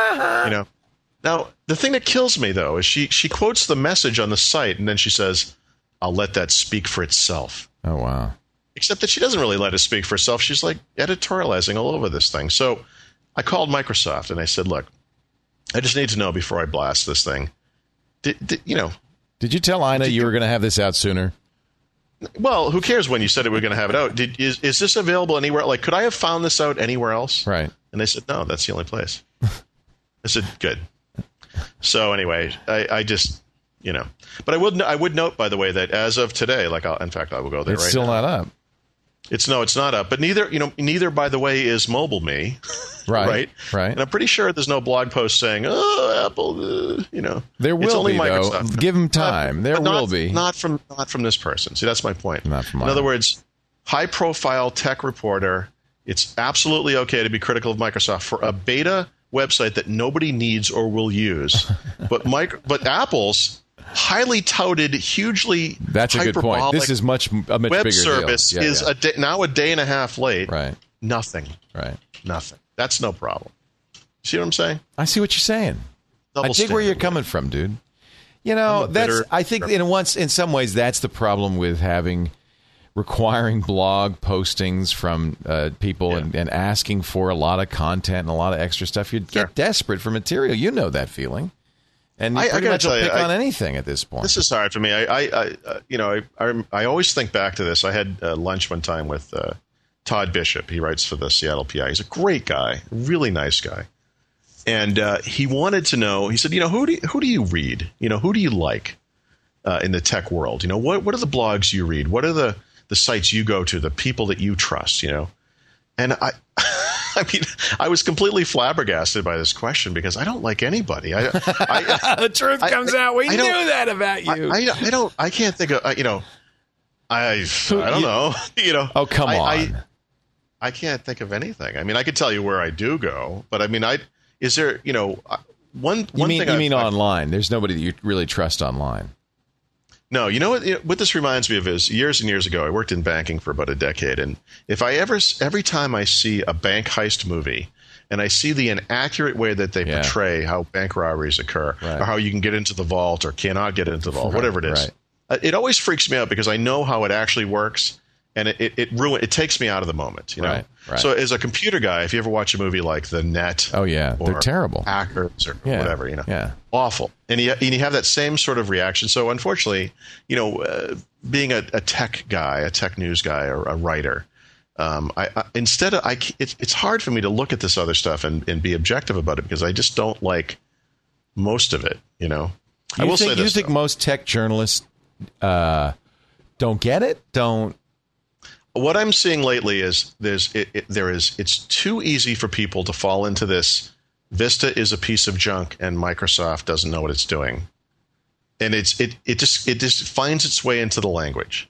Now, the thing that kills me, though, is she quotes the message on the site, and then she says, I'll let that speak for itself. Oh, wow. Except that she doesn't really let it speak for itself. She's like editorializing all over this thing. So I called Microsoft and I said, look, I just need to know before I blast this thing. Did you tell Ina you were going to have this out sooner? Well, who cares when you said we were going to have it out? Is this available anywhere? Like, could I have found this out anywhere else? Right. And they said, no, that's the only place. I said, good. So anyway, I just, but I would note, by the way, that as of today, like, I will go there. It's still not up. It's not up. But neither, by the way, is MobileMe. Right. And I'm pretty sure there's no blog post saying, "Oh, Apple," There will only be, Microsoft. though. Give them time. There will be. Not from this person. See, that's my point. Not from In other words, high-profile tech reporter. It's absolutely okay to be critical of Microsoft for a beta website that nobody needs or will use. But Apple's highly touted, hugely that's a good point. This is a much web bigger service deal. is now a day and a half late. Right. Nothing. Right. Nothing. That's no problem. See what I'm saying? I see what you're saying. Double I dig where you're coming from, dude. I think in some ways that's the problem with requiring blog postings from people and asking for a lot of content and a lot of extra stuff. You'd get desperate for material. You know that feeling. And you pretty much will pick on anything at this point. This is hard for me. I always think back to this. I had lunch one time with Todd Bishop. He writes for the Seattle PI. He's a great guy, really nice guy. And he wanted to know, he said, who do you read? Who do you like in the tech world? What are the blogs you read? What are the sites you go to, the people that you trust, And I was completely flabbergasted by this question because I don't like anybody. The truth comes out. We knew that about you. I can't think of, I don't know. Oh, come on. I can't think of anything. I could tell you where I do go, but is there, one thing. You mean online? There's nobody that you really trust online. No, what this reminds me of is years and years ago, I worked in banking for about a decade. And every time I see a bank heist movie and I see the inaccurate way that they portray how bank robberies occur or how you can get into the vault or cannot get into the vault, whatever it is, it always freaks me out because I know how it actually works. And it takes me out of the moment, Right. So as a computer guy, if you ever watch a movie like The Net, they're terrible, Hackers or whatever, awful, and you have that same sort of reaction. So unfortunately, being a tech guy, a tech news guy, or a writer, it's hard for me to look at this other stuff and be objective about it because I just don't like most of it. I will say this. You think most tech journalists don't get it? What I'm seeing lately is it's too easy for people to fall into this. Vista is a piece of junk, and Microsoft doesn't know what it's doing, and it just finds its way into the language.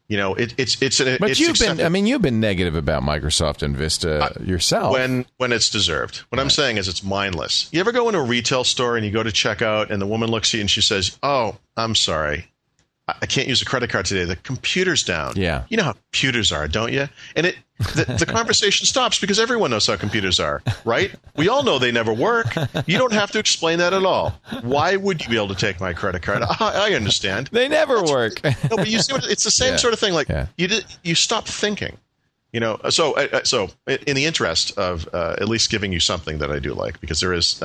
But you've been negative about Microsoft and Vista yourself when it's deserved. What I'm saying is it's mindless. You ever go into a retail store and you go to check out, and the woman looks at you and she says, "Oh, I'm sorry. I can't use a credit card today. The computer's down." Yeah. You know how computers are, don't you? And the conversation stops because everyone knows how computers are, right? We all know they never work. You don't have to explain that at all. Why would you be able to take my credit card? I understand. They never work. No, but you see, it's the same sort of thing. Like you stop thinking. So in the interest of at least giving you something that I do like, because there is.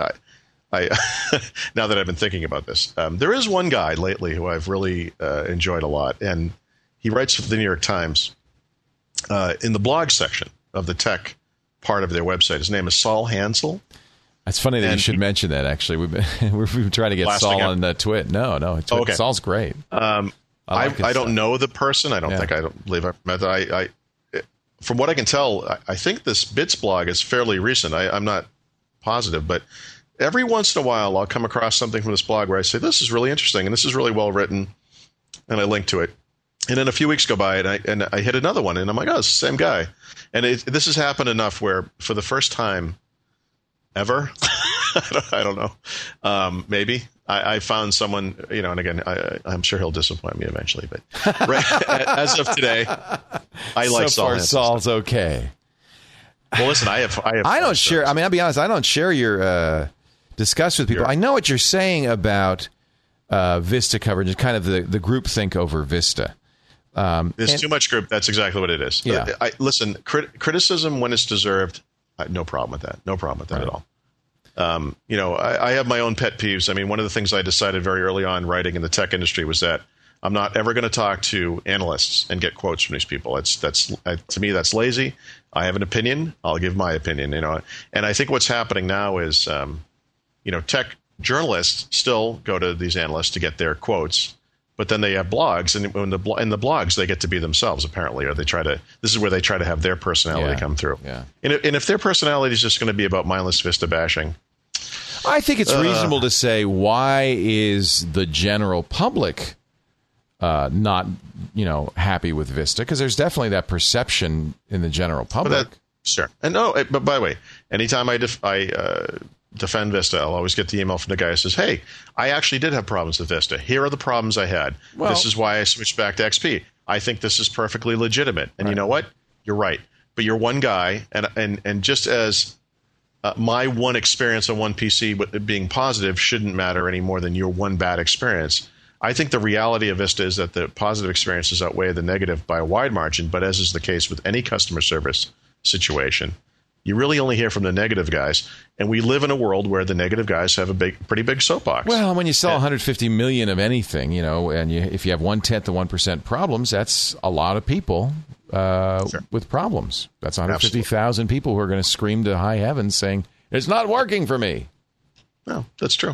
Now that I've been thinking about this, there is one guy lately who I've really enjoyed a lot, and he writes for the New York Times in the blog section of the tech part of their website. His name is Saul Hansel. It's funny that you should mention that. Actually, we've been trying to get Saul on Twit. No, okay. Saul's great. I don't know the person. I don't believe I've met. From what I can tell, I think this Bits blog is fairly recent. I'm not positive, but every once in a while, I'll come across something from this blog where I say, this is really interesting and this is really well written, and I link to it. And then a few weeks go by, and I hit another one, and I'm like, oh, it's the same guy. And this has happened enough where for the first time ever, I don't know, maybe, I found someone, and again, I'm sure he'll disappoint me eventually. But as of today, I like Saul. So far, Saul's okay. Well, listen, I don't share. I'll be honest. I don't share your discuss with people. I know what you're saying about Vista coverage and kind of the groupthink over Vista. There's too much group. That's exactly what it is. Yeah. Listen, criticism when it's deserved, No problem with that. No problem with that at all. I have my own pet peeves. I mean, one of the things I decided very early on writing in the tech industry was that I'm not ever going to talk to analysts and get quotes from these people. To me, that's lazy. I have an opinion. I'll give my opinion. And I think what's happening now is, tech journalists still go to these analysts to get their quotes, but then they have blogs, and in the blogs they get to be themselves apparently, or this is where they try to have their personality come through. Yeah. And if their personality is just going to be about mindless Vista bashing, I think it's reasonable to say, why is the general public not happy with Vista? Because there's definitely that perception in the general public. Sure. And but by the way, anytime I defend Vista, I'll always get the email from the guy who says, hey, I actually did have problems with Vista. Here are the problems I had. This is why I switched back to XP. I think this is perfectly legitimate. And you know what? You're right. But you're one guy, and just as my one experience on one PC being positive shouldn't matter any more than your one bad experience. I think the reality of Vista is that the positive experiences outweigh the negative by a wide margin, but as is the case with any customer service situation, you really only hear from the negative guys, and we live in a world where the negative guys have a pretty big soapbox. Well, when you sell 150 million of anything, and if you have 1/10 of 1% problems, that's a lot of people with problems. That's 150,000 people who are going to scream to high heavens saying, it's not working for me. No, that's true.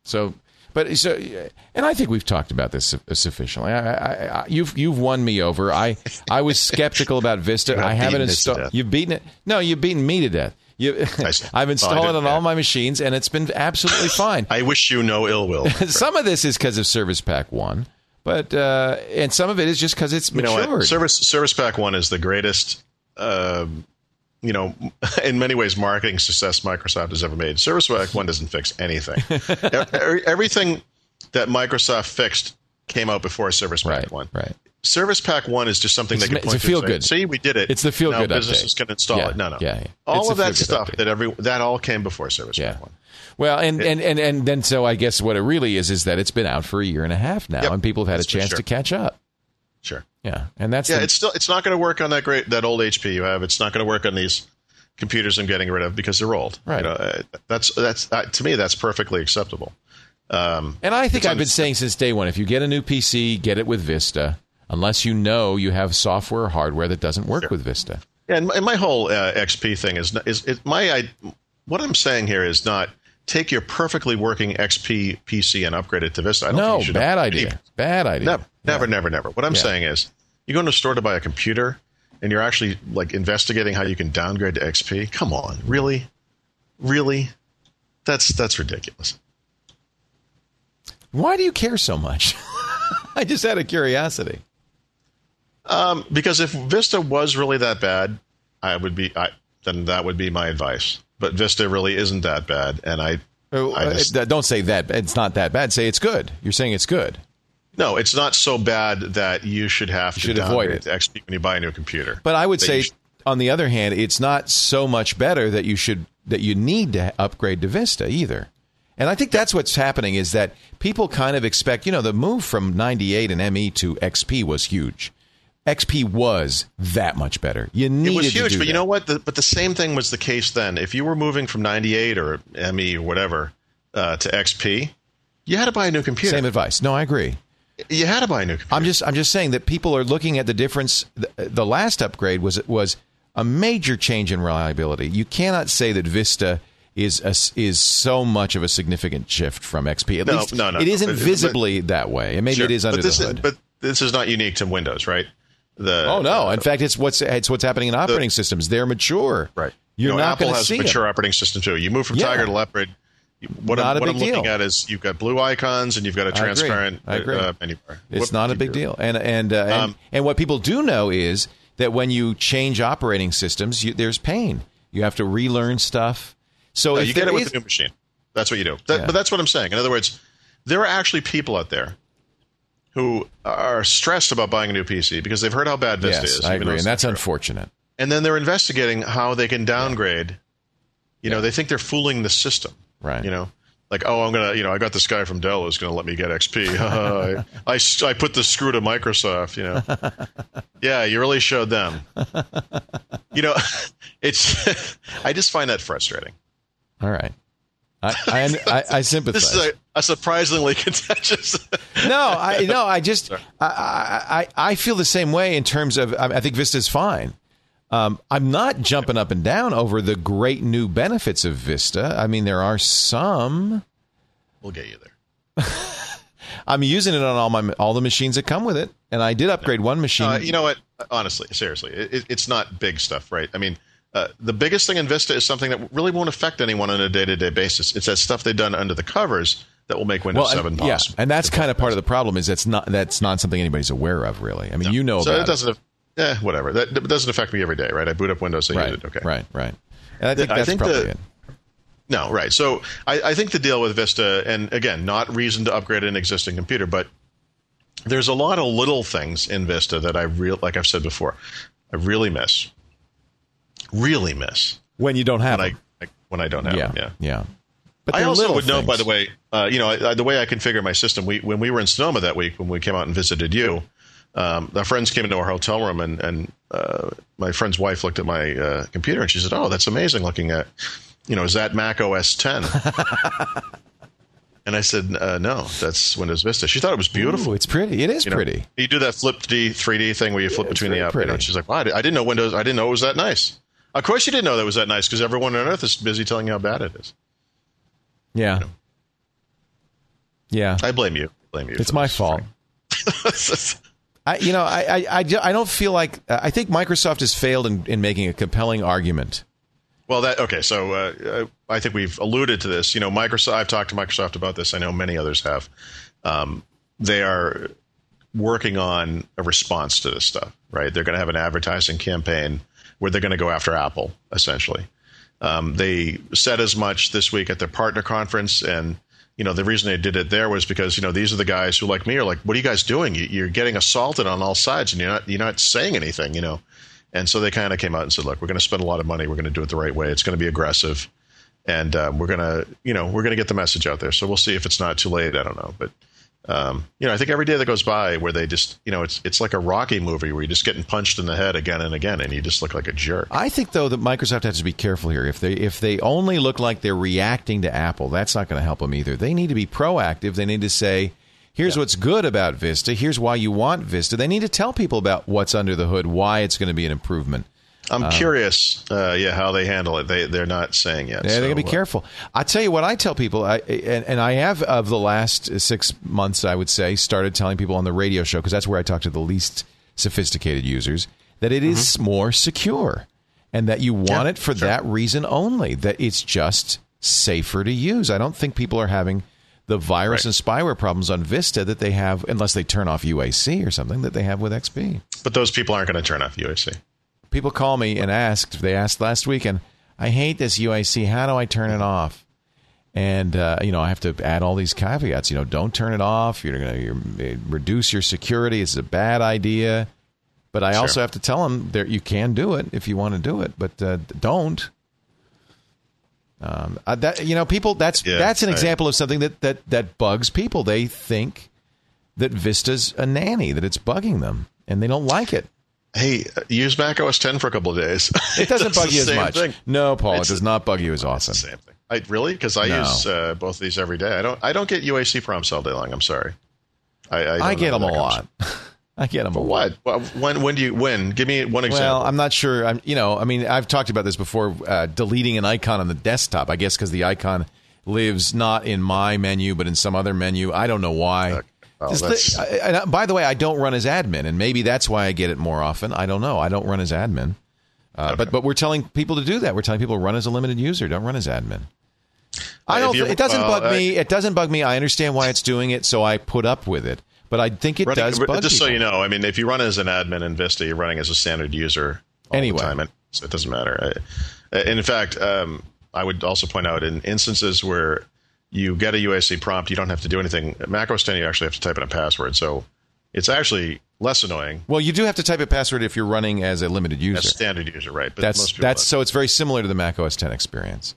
And I think we've talked about this sufficiently. You've won me over. I was skeptical about Vista. I haven't installed. You've beaten it. No, you've beaten me to death. I've installed it on all my machines, and it's been absolutely fine. I wish you no ill will. Some of this is because of Service Pack 1, but and some of it is just because it's matured. Service Pack 1 is the greatest. In many ways, marketing success Microsoft has ever made. Service Pack 1 doesn't fix anything. Everything that Microsoft fixed came out before Service Pack 1. Right. Service Pack 1 is just something that can point to feel good. See, we did it. It's the feel good. Now businesses can install it. No. Yeah. All of that stuff that all came before Service Pack 1. Well, and then so I guess what it really is that it's been out for a year and a half now, and people have had a chance to catch up. Sure. Yeah, and that's it's not going to work on that old HP you have. It's not going to work on these computers I'm getting rid of because they're old. Right. That's to me that's perfectly acceptable. And I think I've been saying since day one, if you get a new PC, get it with Vista, unless you have software or hardware that doesn't work with Vista. Yeah, and my whole XP thing is what I'm saying here is not take your perfectly working XP PC and upgrade it to Vista. I don't think you should. Bad idea. Bad idea. Never. What I'm saying is, you go into a store to buy a computer, and you're actually investigating how you can downgrade to XP. Come on, really? That's ridiculous. Why do you care so much? I just out of curiosity. Because if Vista was really that bad, then that would be my advice. But Vista really isn't that bad, and don't say that it's not that bad. Say it's good. You're saying it's good. No, it's not so bad that you should have to avoid it to XP when you buy a new computer. But I would say, on the other hand, it's not so much better that you need to upgrade to Vista either. And I think that's what's happening is that people kind of expect, the move from 98 and ME to XP was huge. XP was that much better. It was huge, but you know what? But the same thing was the case then. If you were moving from 98 or ME or whatever to XP, you had to buy a new computer. Same advice. No, I agree. You had to buy a new computer. I'm just saying that people are looking at the difference. The last upgrade was a major change in reliability. You cannot say that Vista is so much of a significant shift from XP. At least it isn't visibly that way. And maybe it is under the hood. But this is not unique to Windows, right? No. In fact, it's what's happening in operating systems. They're mature. Right. You're not going to see Apple has a mature operating system too. You move from Tiger to Leopard. What I'm looking at is you've got blue icons and you've got a transparent menu bar. It's not a big deal. And what people do know is that when you change operating systems, there's pain. You have to relearn stuff. So you get it with the new machine. That's what you do. But that's what I'm saying. In other words, there are actually people out there who are stressed about buying a new PC because they've heard how bad Vista is. I agree, and that's unfortunate. And then they're investigating how they can downgrade. They think they're fooling the system. Right. like, oh, I'm going to, I got this guy from Dell who's going to let me get XP. I put the screw to Microsoft, Yeah, you really showed them. It's, I just find that frustrating. All right. I sympathize. This is a surprisingly contentious. I feel the same way in terms of, I think Vista's fine. I'm not jumping up and down over the great new benefits of Vista. I mean, there are some. We'll get you there. I'm using it on all the machines that come with it, and I did upgrade one machine. You know what? Honestly, seriously, it's not big stuff, right? I mean, the biggest thing in Vista is something that really won't affect anyone on a day-to-day basis. It's that stuff they've done under the covers that will make Windows 7 possible. Yeah, and that's kind of part of the problem is that's not something anybody's aware of, really. I mean, about it. Whatever. That doesn't affect me every day, right? I boot up Windows, I use it. Okay. Right. And I think that's probably it. No, right. So I think the deal with Vista, and again, not reason to upgrade an existing computer, but there's a lot of little things in Vista that like I've said before, I really miss. Really miss. When you don't have them. When I don't have them, yeah. But I also would know, by the way, the way I configure my system, when we were in Sonoma that week, when we came out and visited you, our friends came into our hotel room, and my friend's wife looked at my computer, and she said, "Oh, that's amazing looking at, is that Mac OS 10?" And I said, "No, that's Windows Vista." She thought it was beautiful. Ooh, it's pretty. It is pretty. You do that flip 3D thing where you flip between the app. And she's like, "Wow, I didn't know Windows. I didn't know it was that nice." Of course, you didn't know that was that nice because everyone on Earth is busy telling you how bad it is. Yeah. Yeah. I blame you. It's my fault. I don't feel like I think Microsoft has failed in making a compelling argument. Well, so I think we've alluded to this. Microsoft. I've talked to Microsoft about this. I know many others have. They are working on a response to this stuff, right? They're going to have an advertising campaign where they're going to go after Apple, essentially. They said as much this week at their partner conference, and the reason they did it there was because these are the guys who, like me, are like, "What are you guys doing? You're getting assaulted on all sides, and you're not saying anything, And so they kind of came out and said, "Look, we're going to spend a lot of money. We're going to do it the right way. It's going to be aggressive, and we're going to get the message out there. So we'll see if it's not too late. I don't know, but I think every day that goes by where they just, it's like a Rocky movie where you're just getting punched in the head again and again, and you just look like a jerk. I think, though, that Microsoft has to be careful here. If they only look like they're reacting to Apple, that's not going to help them either. They need to be proactive. They need to say, here's what's good about Vista. Here's why you want Vista. They need to tell people about what's under the hood, why it's going to be an improvement. I'm curious, how they handle it. They're not saying yet. Yeah, they're going to be careful. I tell you what I tell people, and I have of the last 6 months, I would say, started telling people on the radio show, because that's where I talk to the least sophisticated users, that it is more secure, and that you want it for that reason only, that it's just safer to use. I don't think people are having the virus and spyware problems on Vista that they have, unless they turn off UAC or something, that they have with XP. But those people aren't going to turn off UAC. People call me and they asked last weekend, I hate this UAC. How do I turn it off? And, I have to add all these caveats. Don't turn it off. You're going to reduce your security. It's a bad idea. But I also have to tell them that you can do it if you want to do it, but don't. People. That's an example of something that bugs people. They think that Vista's a nanny, that it's bugging them, and they don't like it. Hey, use Mac OS 10 for a couple of days. It doesn't bug you as much. Thing. No, Paul, it does not bug you as often. It's the same thing. Really? Because I use both of these every day. I don't get UAC prompts all day long. I'm sorry. I get them a lot. I get them a lot. What? When do you win? Give me one example. Well, I'm not sure. I've talked about this before. Deleting an icon on the desktop. I guess because the icon lives not in my menu, but in some other menu. I don't know why. Okay. By the way, I don't run as admin, and maybe that's why I get it more often. I don't know. I don't run as admin. But we're telling people to do that. We're telling people to run as a limited user. Don't run as admin. It doesn't bug me. It doesn't bug me. I understand why it's doing it, so I put up with it. But I think it does bug Just people. So you know, if you run as an admin in Vista, you're running as a standard user all the time, so it doesn't matter. In fact, I would also point out in instances where you get a UAC prompt, you don't have to do anything. Mac OS 10, you actually have to type in a password. So it's actually less annoying. Well, you do have to type a password if you're running as a limited user. As a standard user, right. But so it's very similar to the Mac OS 10 experience.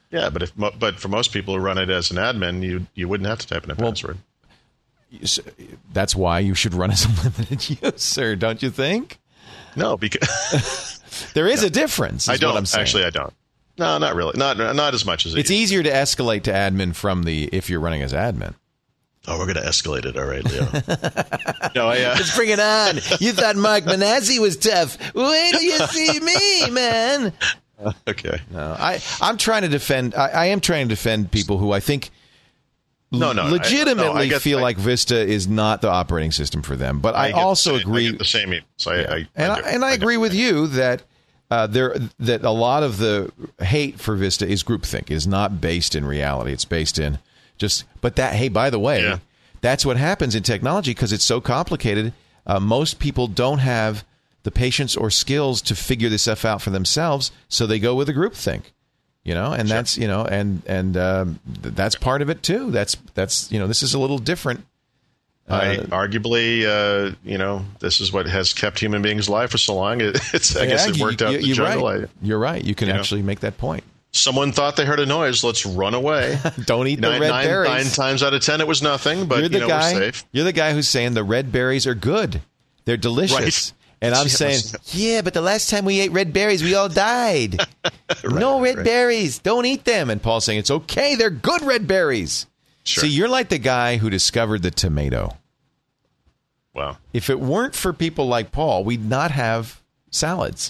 Yeah, but for most people who run it as an admin, you wouldn't have to type in a password. That's why you should run as a limited user, don't you think? No, because there is a difference. I don't. Actually, I don't. No, not really. Not as much as it's easier to escalate to admin from if you're running as admin. Oh, we're going to escalate it. All right, Leo. No, let's bring it on. You thought Mark Manassi was tough. Wait till you see me, man. Okay. No, I'm trying to defend. I am trying to defend people who I think legitimately feel like Vista is not the operating system for them. But I also agree. I get the same emails. I agree with you that that a lot of the hate for Vista is groupthink. It is not based in reality. It's based in by the way, that's what happens in technology because it's so complicated. Most people don't have the patience or skills to figure this stuff out for themselves, so they go with the groupthink. And that's that's part of it too. That's this is a little different. Arguably, this is what has kept human beings alive for so long. I guess it worked out in the jungle. Right. You're right. You can actually make that point. Someone thought they heard a noise. Let's run away. Don't eat the red berries. 9 times out of 10, it was nothing. But we're safe. You're the guy who's saying the red berries are good. They're delicious. Right. And I'm saying, but the last time we ate red berries, we all died. No red berries. Don't eat them. And Paul's saying, it's okay. They're good red berries. Sure. See, you're like the guy who discovered the tomato. Wow. If it weren't for people like Paul, we'd not have salads.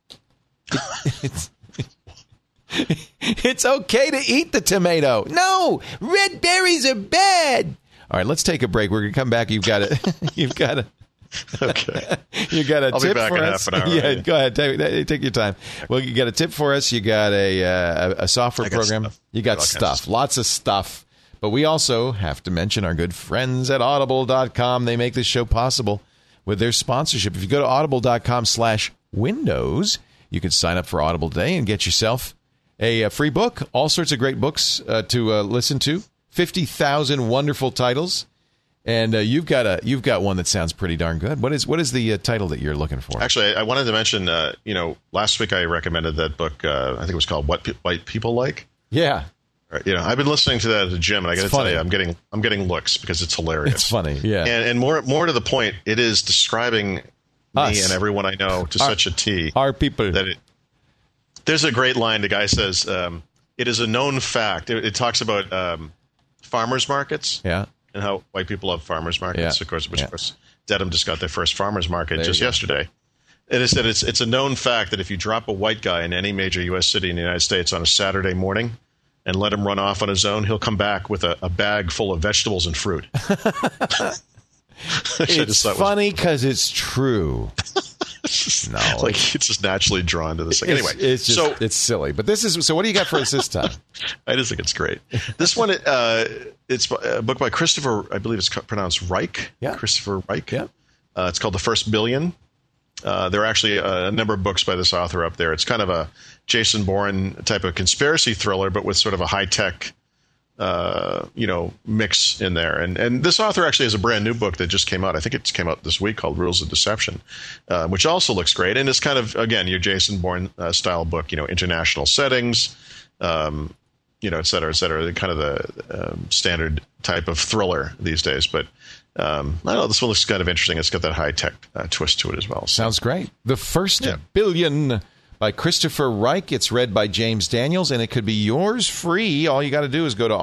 It's okay to eat the tomato. No, red berries are bad. All right, let's take a break. We're going to come back. You've got to. Okay. You got a I'll tip be back for in us? half an hour. Yeah, right? Go ahead. Take your time. Well, you got a tip for us. You got a software program. Stuff. You got stuff. Lots of stuff. But we also have to mention our good friends at Audible.com. They make this show possible with their sponsorship. If you go to Audible.com/Windows, you can sign up for Audible Day and get yourself a free book. All sorts of great books to listen to. 50,000 wonderful titles. And you've got one that sounds pretty darn good. What is the title that you're looking for? Actually, I wanted to mention, last week I recommended that book. I think it was called "What White People Like." Yeah. I've been listening to that at the gym, and I got to tell you, I'm getting looks because it's hilarious. It's funny, yeah. And more to the point, it is describing me and everyone I know to such a T. Our people. There's a great line. The guy says, "It is a known fact." It talks about farmers markets. Yeah. And how white people love farmers markets, Yeah. of course, Dedham just got their first farmers market yesterday. And it said it's a known fact that if you drop a white guy in any major U.S. city in the United States on a Saturday morning and let him run off on his own, he'll come back with a bag full of vegetables and fruit. It's funny because it's true. No, it's just naturally drawn to this thing. Anyway, it's silly. But so what do you got for us this time? I just think it's great. This one, it's a book by Christopher, I believe it's pronounced Reich. Yeah. Christopher Reich. Yeah. It's called The First Billion. There are actually a number of books by this author up there. It's kind of a Jason Bourne type of conspiracy thriller, but with sort of a high-tech mix in there. And this author actually has a brand new book that just came out. I think it came out this week called Rules of Deception, which also looks great. And it's kind of, again, your Jason Bourne style book, international settings, et cetera, kind of the standard type of thriller these days. But I don't know, this one looks kind of interesting. It's got that high-tech twist to it as well. So. Sounds great. The First Billion by Christopher Reich. It's read by James Daniels, and it could be yours free. All you got to do is go to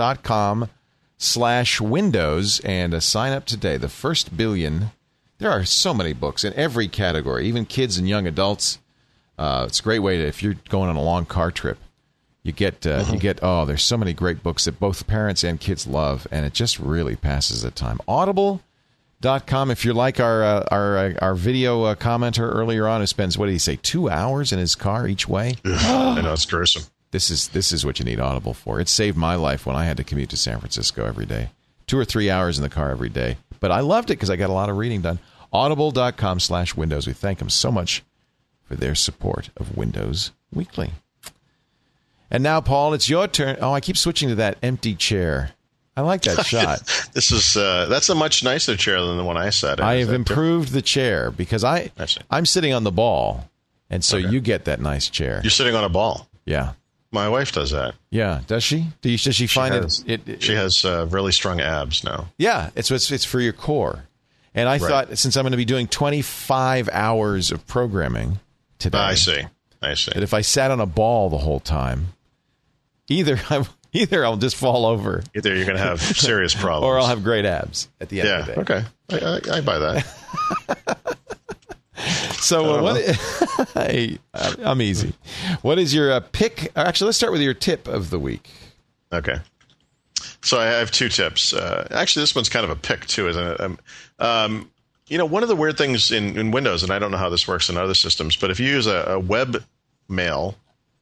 audible.com/windows and sign up today. The First Billion. There are so many books in every category, even kids and young adults. It's a great way to, if you're going on a long car trip, you get there's so many great books that both parents and kids love, and it just really passes the time. Audible.com. If you're like our video commenter earlier on, who spends, what did he say, 2 hours in his car each way? I know, it's gruesome. This is what you need Audible for. It saved my life when I had to commute to San Francisco every day. 2 or 3 hours in the car every day. But I loved it because I got a lot of reading done. Audible.com/Windows. We thank them so much for their support of Windows Weekly. And now, Paul, it's your turn. Oh, I keep switching to that empty chair. I like that shot. That's a much nicer chair than the one I sat in. I have improved the chair because I'm sitting on the ball, and so you get that nice chair. You're sitting on a ball. Yeah. My wife does that. Yeah, does she? Does she find it? She has really strong abs now. Yeah, it's for your core. And I thought, since I'm going to be doing 25 hours of programming today, I see. That if I sat on a ball the whole time, either I'll just fall over. Either you're going to have serious problems, or I'll have great abs at the end of the day. Okay, I buy that. So I'm easy. What is your pick? Actually, let's start with your tip of the week. Okay. So I have two tips. Actually, this one's kind of a pick too, isn't it? One of the weird things in Windows, and I don't know how this works in other systems, but if you use a web mail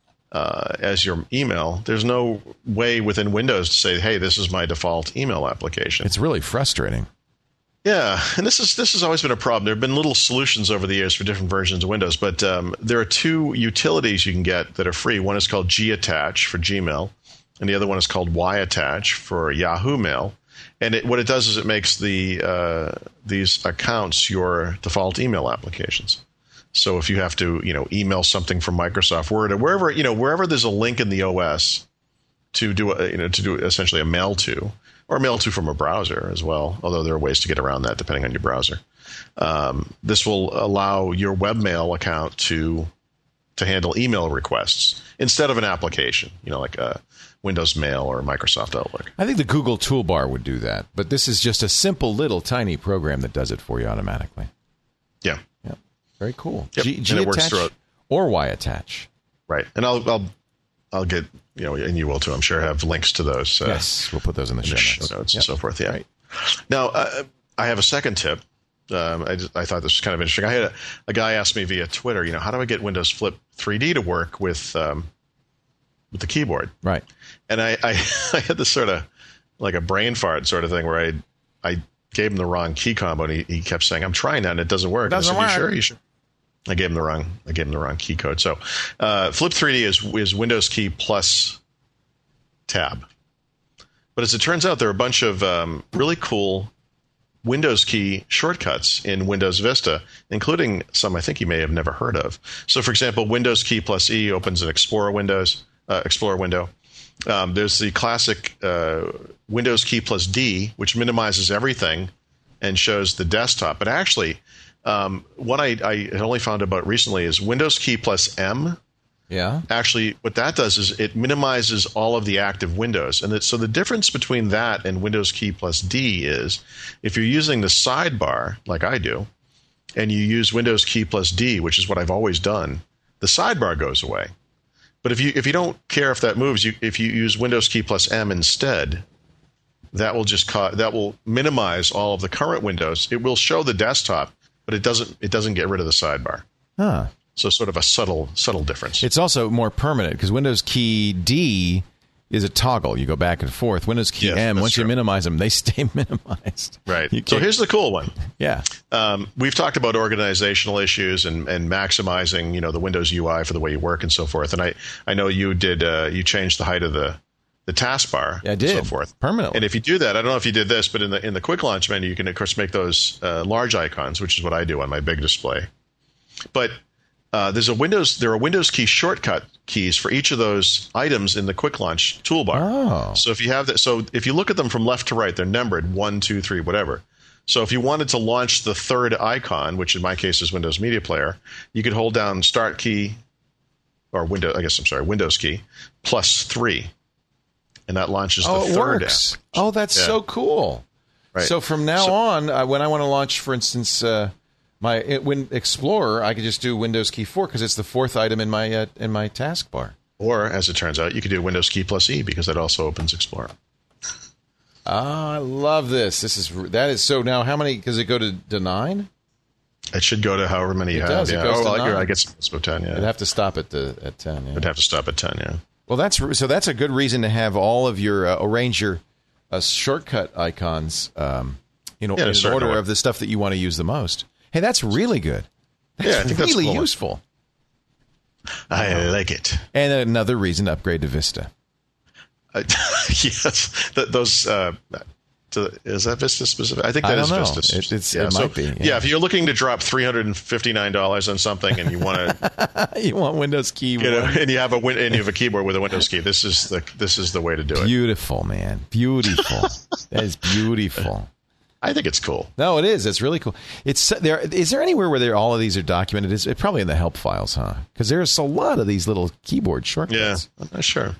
as your email, there's no way within Windows to say, "Hey, this is my default email application." It's really frustrating. Yeah, and this has always been a problem. There have been little solutions over the years for different versions of Windows, but there are two utilities you can get that are free. One is called Gattach for Gmail, and the other one is called Yattach for Yahoo Mail. And what it does is it makes these accounts your default email applications. So if you have to, email something from Microsoft Word or wherever there's a link in the OS to do essentially a mail to. Or mail to from a browser as well, although there are ways to get around that depending on your browser. This will allow your webmail account to handle email requests instead of an application, like a Windows Mail or Microsoft Outlook. I think the Google toolbar would do that, but this is just a simple little tiny program that does it for you automatically. Yeah. Very cool. Yep. And it works through it. Or Yattach. Right. And I'll get, and you will too, I'm sure, have links to those. Yes, we'll put those in the show notes and so forth. Yeah. Right. Now, I have a second tip. I thought this was kind of interesting. I had a guy ask me via Twitter, how do I get Windows Flip 3D to work with the keyboard? Right. And I had this sort of like a brain fart sort of thing where I gave him the wrong key combo, and he kept saying, "I'm trying that and it doesn't work." Doesn't work. You sure? I gave him the wrong key code. So Flip 3D is Windows key plus tab. But as it turns out, there are a bunch of really cool Windows key shortcuts in Windows Vista, including some I think you may have never heard of. So, for example, Windows key plus E opens an Explorer window. There's the classic Windows key plus D, which minimizes everything and shows the desktop. But actually, what I had only found about recently is Windows key plus M. Yeah. Actually, what that does is it minimizes all of the active windows. And so the difference between that and Windows key plus D is if you're using the sidebar, like I do, and you use Windows key plus D, which is what I've always done, the sidebar goes away. But if you don't care if that moves, if you use Windows key plus M instead, that will minimize all of the current windows. It will show the desktop, but it doesn't get rid of the sidebar. Huh. So sort of a subtle difference. It's also more permanent because Windows key D is a toggle. You go back and forth. Windows key M, once you minimize them, they stay minimized. Right. So here's the cool one. Yeah. We've talked about organizational issues and maximizing, the Windows UI for the way you work and so forth. And I know you did. You changed the height of the taskbar. I did. And so forth Permanently. And if you do that, I don't know if you did this, but in the quick launch menu, you can of course make those large icons, which is what I do on my big display. But there are Windows key shortcut keys for each of those items in the quick launch toolbar. Oh. So if you have that, so if you look at them from left to right, they're numbered 1, 2, 3, whatever. So if you wanted to launch the third icon, which in my case is Windows Media Player, you could hold down Start key or Windows key plus 3, and that launches the third works. app. Oh, that's so cool. Right. So from now on, when I want to launch, for instance, my Explorer, I could just do Windows key 4 because it's the fourth item in my taskbar. Or, as it turns out, you could do Windows key plus E because that also opens Explorer. I love this. That is so. Now, how many? Does it go to 9? It should go to however many you have. Does. Yeah. It goes to 9. I guess it's about 10. Yeah. It'd have to stop at 10. Yeah. It'd have to stop at 10. Yeah. Well, that's a good reason to have all of your arrange your shortcut icons, in order of the stuff that you want to use the most. Hey, that's really good. That's I think really that's cool. useful. I like it. And another reason to upgrade to Vista. Yes, those Is that Vista specific? I think that is Vista. It might be. Yeah, if you're looking to drop $359 on something and you want to, you want Windows keyboard, and you have a keyboard with a Windows key, this is the way to do it. Beautiful, man. Beautiful. That is beautiful. I think it's cool. No, it is. It's really cool. It's there. Is there anywhere where all of these are documented? It's probably in the help files, huh? Because there's a lot of these little keyboard shortcuts. Yeah, I'm not sure.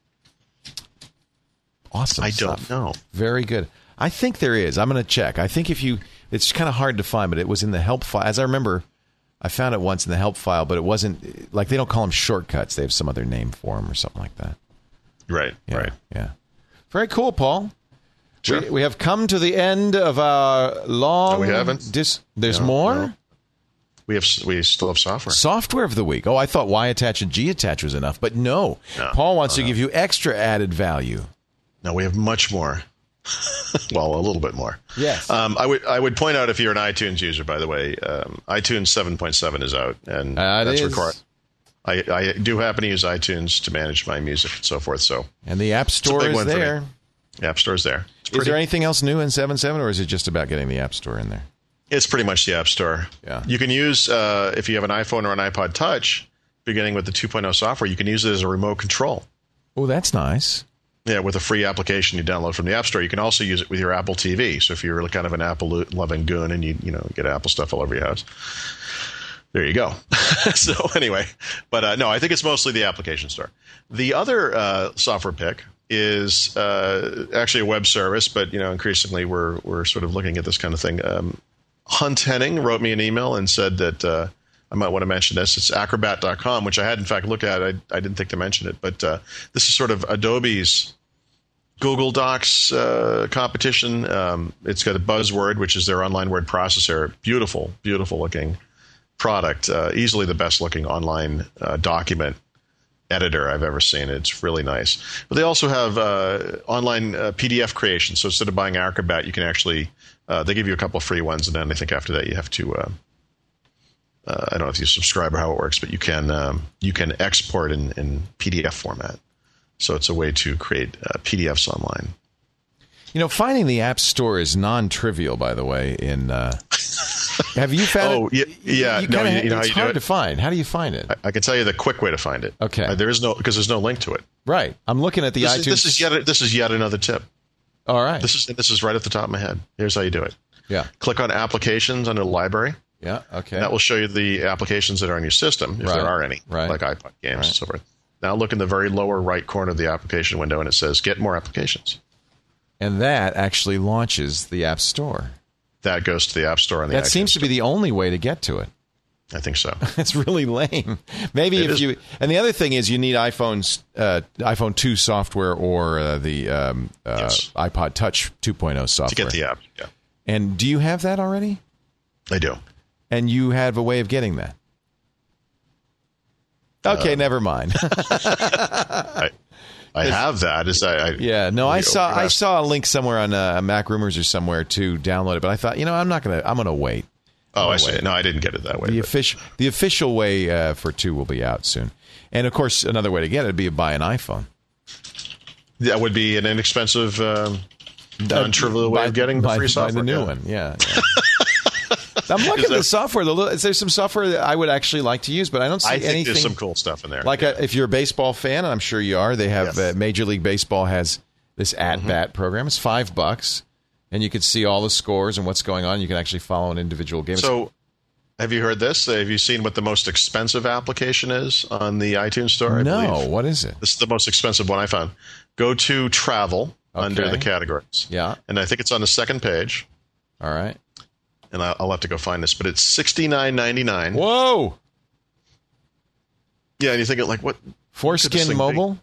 Awesome. I don't know. Very good. I think there is. I'm going to check. I think it's kind of hard to find, but it was in the help file. As I remember, I found it once in the help file, but it wasn't like they don't call them shortcuts. They have some other name for them or something like that. Right. Yeah, right. Yeah. Very cool, Paul. Sure. We have come to the end of our long. No, we haven't. There's more. No. We still have software. Software of the week. Oh, I thought Y-attach and G-attach was enough, but no. Paul wants to give you extra added value. No, we have much more. Well, a little bit more. Yes. I would point out if you're an iTunes user, by the way, iTunes 7.7 is out, and that's required. I do happen to use iTunes to manage my music and so forth. So, and the App Store is there. The App Store is there. Is there anything else new in 7.7, or is it just about getting the App Store in there? It's pretty much the App Store. Yeah. You can use, if you have an iPhone or an iPod Touch, beginning with the 2.0 software, you can use it as a remote control. Oh, that's nice. Yeah, with a free application you download from the App Store. You can also use it with your Apple TV. So if you're kind of an Apple-loving goon and you get Apple stuff all over your house, there you go. So anyway, but no, I think it's mostly the application store. The other software pick is actually a web service, but increasingly we're sort of looking at this kind of thing. Hunt Henning wrote me an email and said that I might want to mention this. It's Acrobat.com, which I had in fact looked at. I didn't think to mention it, but this is sort of Adobe's Google Docs competition. It's got a Buzzword, which is their online word processor. Beautiful, beautiful looking product. Easily the best looking online document editor I've ever seen. It's really nice. But they also have online PDF creation. So instead of buying Acrobat, you can actually they give you a couple of free ones, and then I think after that you have to I don't know if you subscribe or how it works, but you can export in PDF format. So it's a way to create PDFs online. Finding the App Store is non-trivial, by the way. Have you found it? Oh, yeah. It's hard to find. How do you find it? I can tell you the quick way to find it. Okay. There's no link to it. Right. I'm looking at the iTunes. This is yet another tip. All right. This is right off the top of my head. Here's how you do it. Yeah. Click on Applications under the library. Yeah. Okay. That will show you the applications that are on your system, if there are any, like iPod games and so forth. Now look in the very lower right corner of the application window, and it says Get More Applications. And that actually launches the App Store. That goes to the App Store. That seems to be the only way to get to it. I think so. It's really lame. Maybe if you... And the other thing is you need iPhone 2 software or the iPod Touch 2.0 software. To get the app, yeah. And do you have that already? I do. And you have a way of getting that? Okay, never mind. I have that. I saw a link somewhere on Mac Rumors or somewhere to download it, but I thought, I'm going to wait. Oh, I see. No, I didn't get it that way. The official way for 2 will be out soon. And, of course, another way to get it would be to buy an iPhone. That would be an inexpensive, non-trivial way of getting the free software. Buy the new one, yeah. I'm looking at the software. There's some software that I would actually like to use, but I don't see anything. I think there's some cool stuff in there. Like if you're a baseball fan, and I'm sure you are, they have Major League Baseball has this at-bat program. It's $5, and you can see all the scores and what's going on. You can actually follow an individual game. So, have you heard this? Have you seen what the most expensive application is on the iTunes Store? No. What is it? This is the most expensive one I found. Go to Travel under the categories. Yeah. And I think it's on the second page. All right. And I'll have to go find this, but it's $69.99. Whoa! Yeah, and you think it like what? Foreskin Mobile.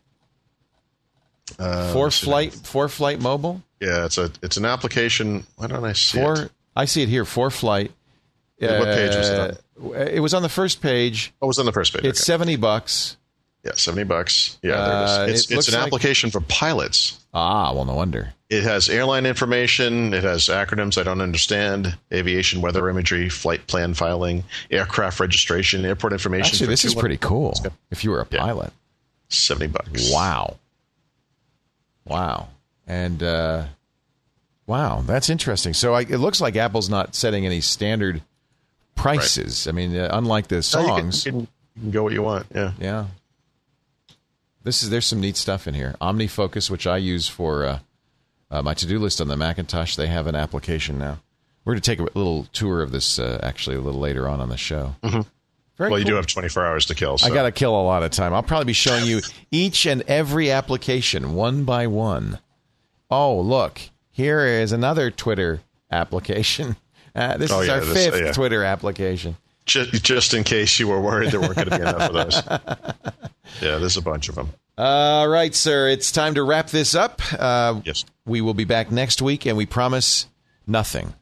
ForeFlight Mobile. Yeah, it's an application. Why don't I see it? I see it here. ForeFlight. What page was it on? It was on the first page. Oh, it was on the first page. It's $70. Yeah, $70. Yeah, there it is. It's an application for pilots. Ah, well, no wonder. It has airline information. It has acronyms I don't understand. Aviation weather imagery, flight plan filing, aircraft registration, airport information. Actually, this is pretty cool. If you were a pilot, $70. Wow. And Wow, that's interesting. So it looks like Apple's not setting any standard prices. Right. I mean, unlike the songs. You can go what you want, yeah. Yeah. There's some neat stuff in here. OmniFocus, which I use for my to-do list on the Macintosh, they have an application now. We're going to take a little tour of this actually a little later on the show. Mm-hmm. Well, cool. You do have 24 hours to kill. So. I got to kill a lot of time. I'll probably be showing you each and every application one by one. Oh, look. Here is another Twitter application. This is our fifth Twitter application. Just in case you were worried there weren't going to be enough of those. Yeah, there's a bunch of them. All right, sir. It's time to wrap this up. Yes. We will be back next week, and we promise nothing.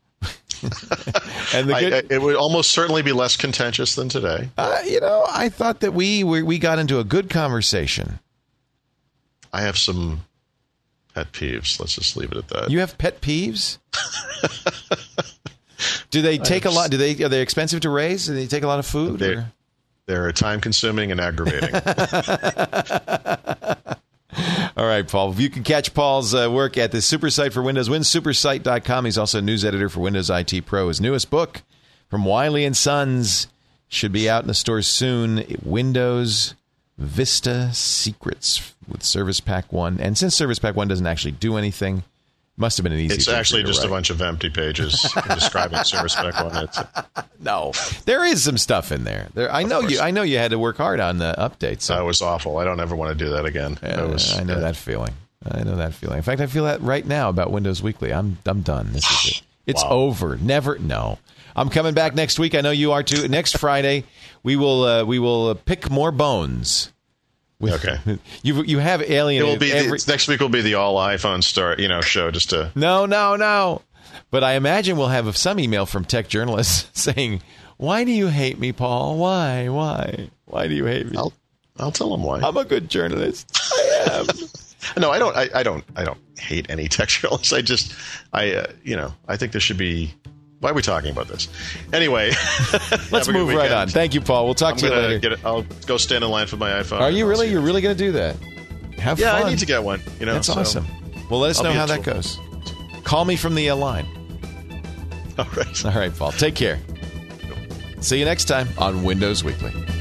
And it would almost certainly be less contentious than today. I thought that we got into a good conversation. I have some pet peeves. Let's just leave it at that. You have pet peeves? Do they take a lot? Are they expensive to raise? Do they take a lot of food? They're time consuming and aggravating. All right, Paul. You can catch Paul's work at the Super Site for Windows, winsupersite.com. He's also a news editor for Windows IT Pro. His newest book from Wiley & Sons should be out in the stores soon. Windows Vista Secrets with Service Pack 1. And since Service Pack 1 doesn't actually do anything, must have been an easy. It's actually just a bunch of empty pages describing Service Pack 1. No, there is some stuff in there. I know you had to work hard on the updates. So. That was awful. I don't ever want to do that again. I know that feeling. In fact, I feel that right now about Windows Weekly. I'm done. This is it. It's over. Never. No. I'm coming back next week. I know you are too. Next Friday, we will pick more bones. Okay. You have alienated. Next week will be the all iPhone show. Just to no. But I imagine we'll have some email from tech journalists saying, "Why do you hate me, Paul? Why? Why do you hate me?" I'll tell them why. I'm a good journalist. I am. No, I don't hate any tech journalists. I think there should be. Why are we talking about this? Anyway, let's move right on. Thank you, Paul. We'll talk to you later. I'll go stand in line for my iPhone. Are you really? You're really going to do that? Have fun. Yeah, I need to get one. That's awesome. Well, let us know how that goes. Call me from the line. All right, Paul. Take care. See you next time on Windows Weekly.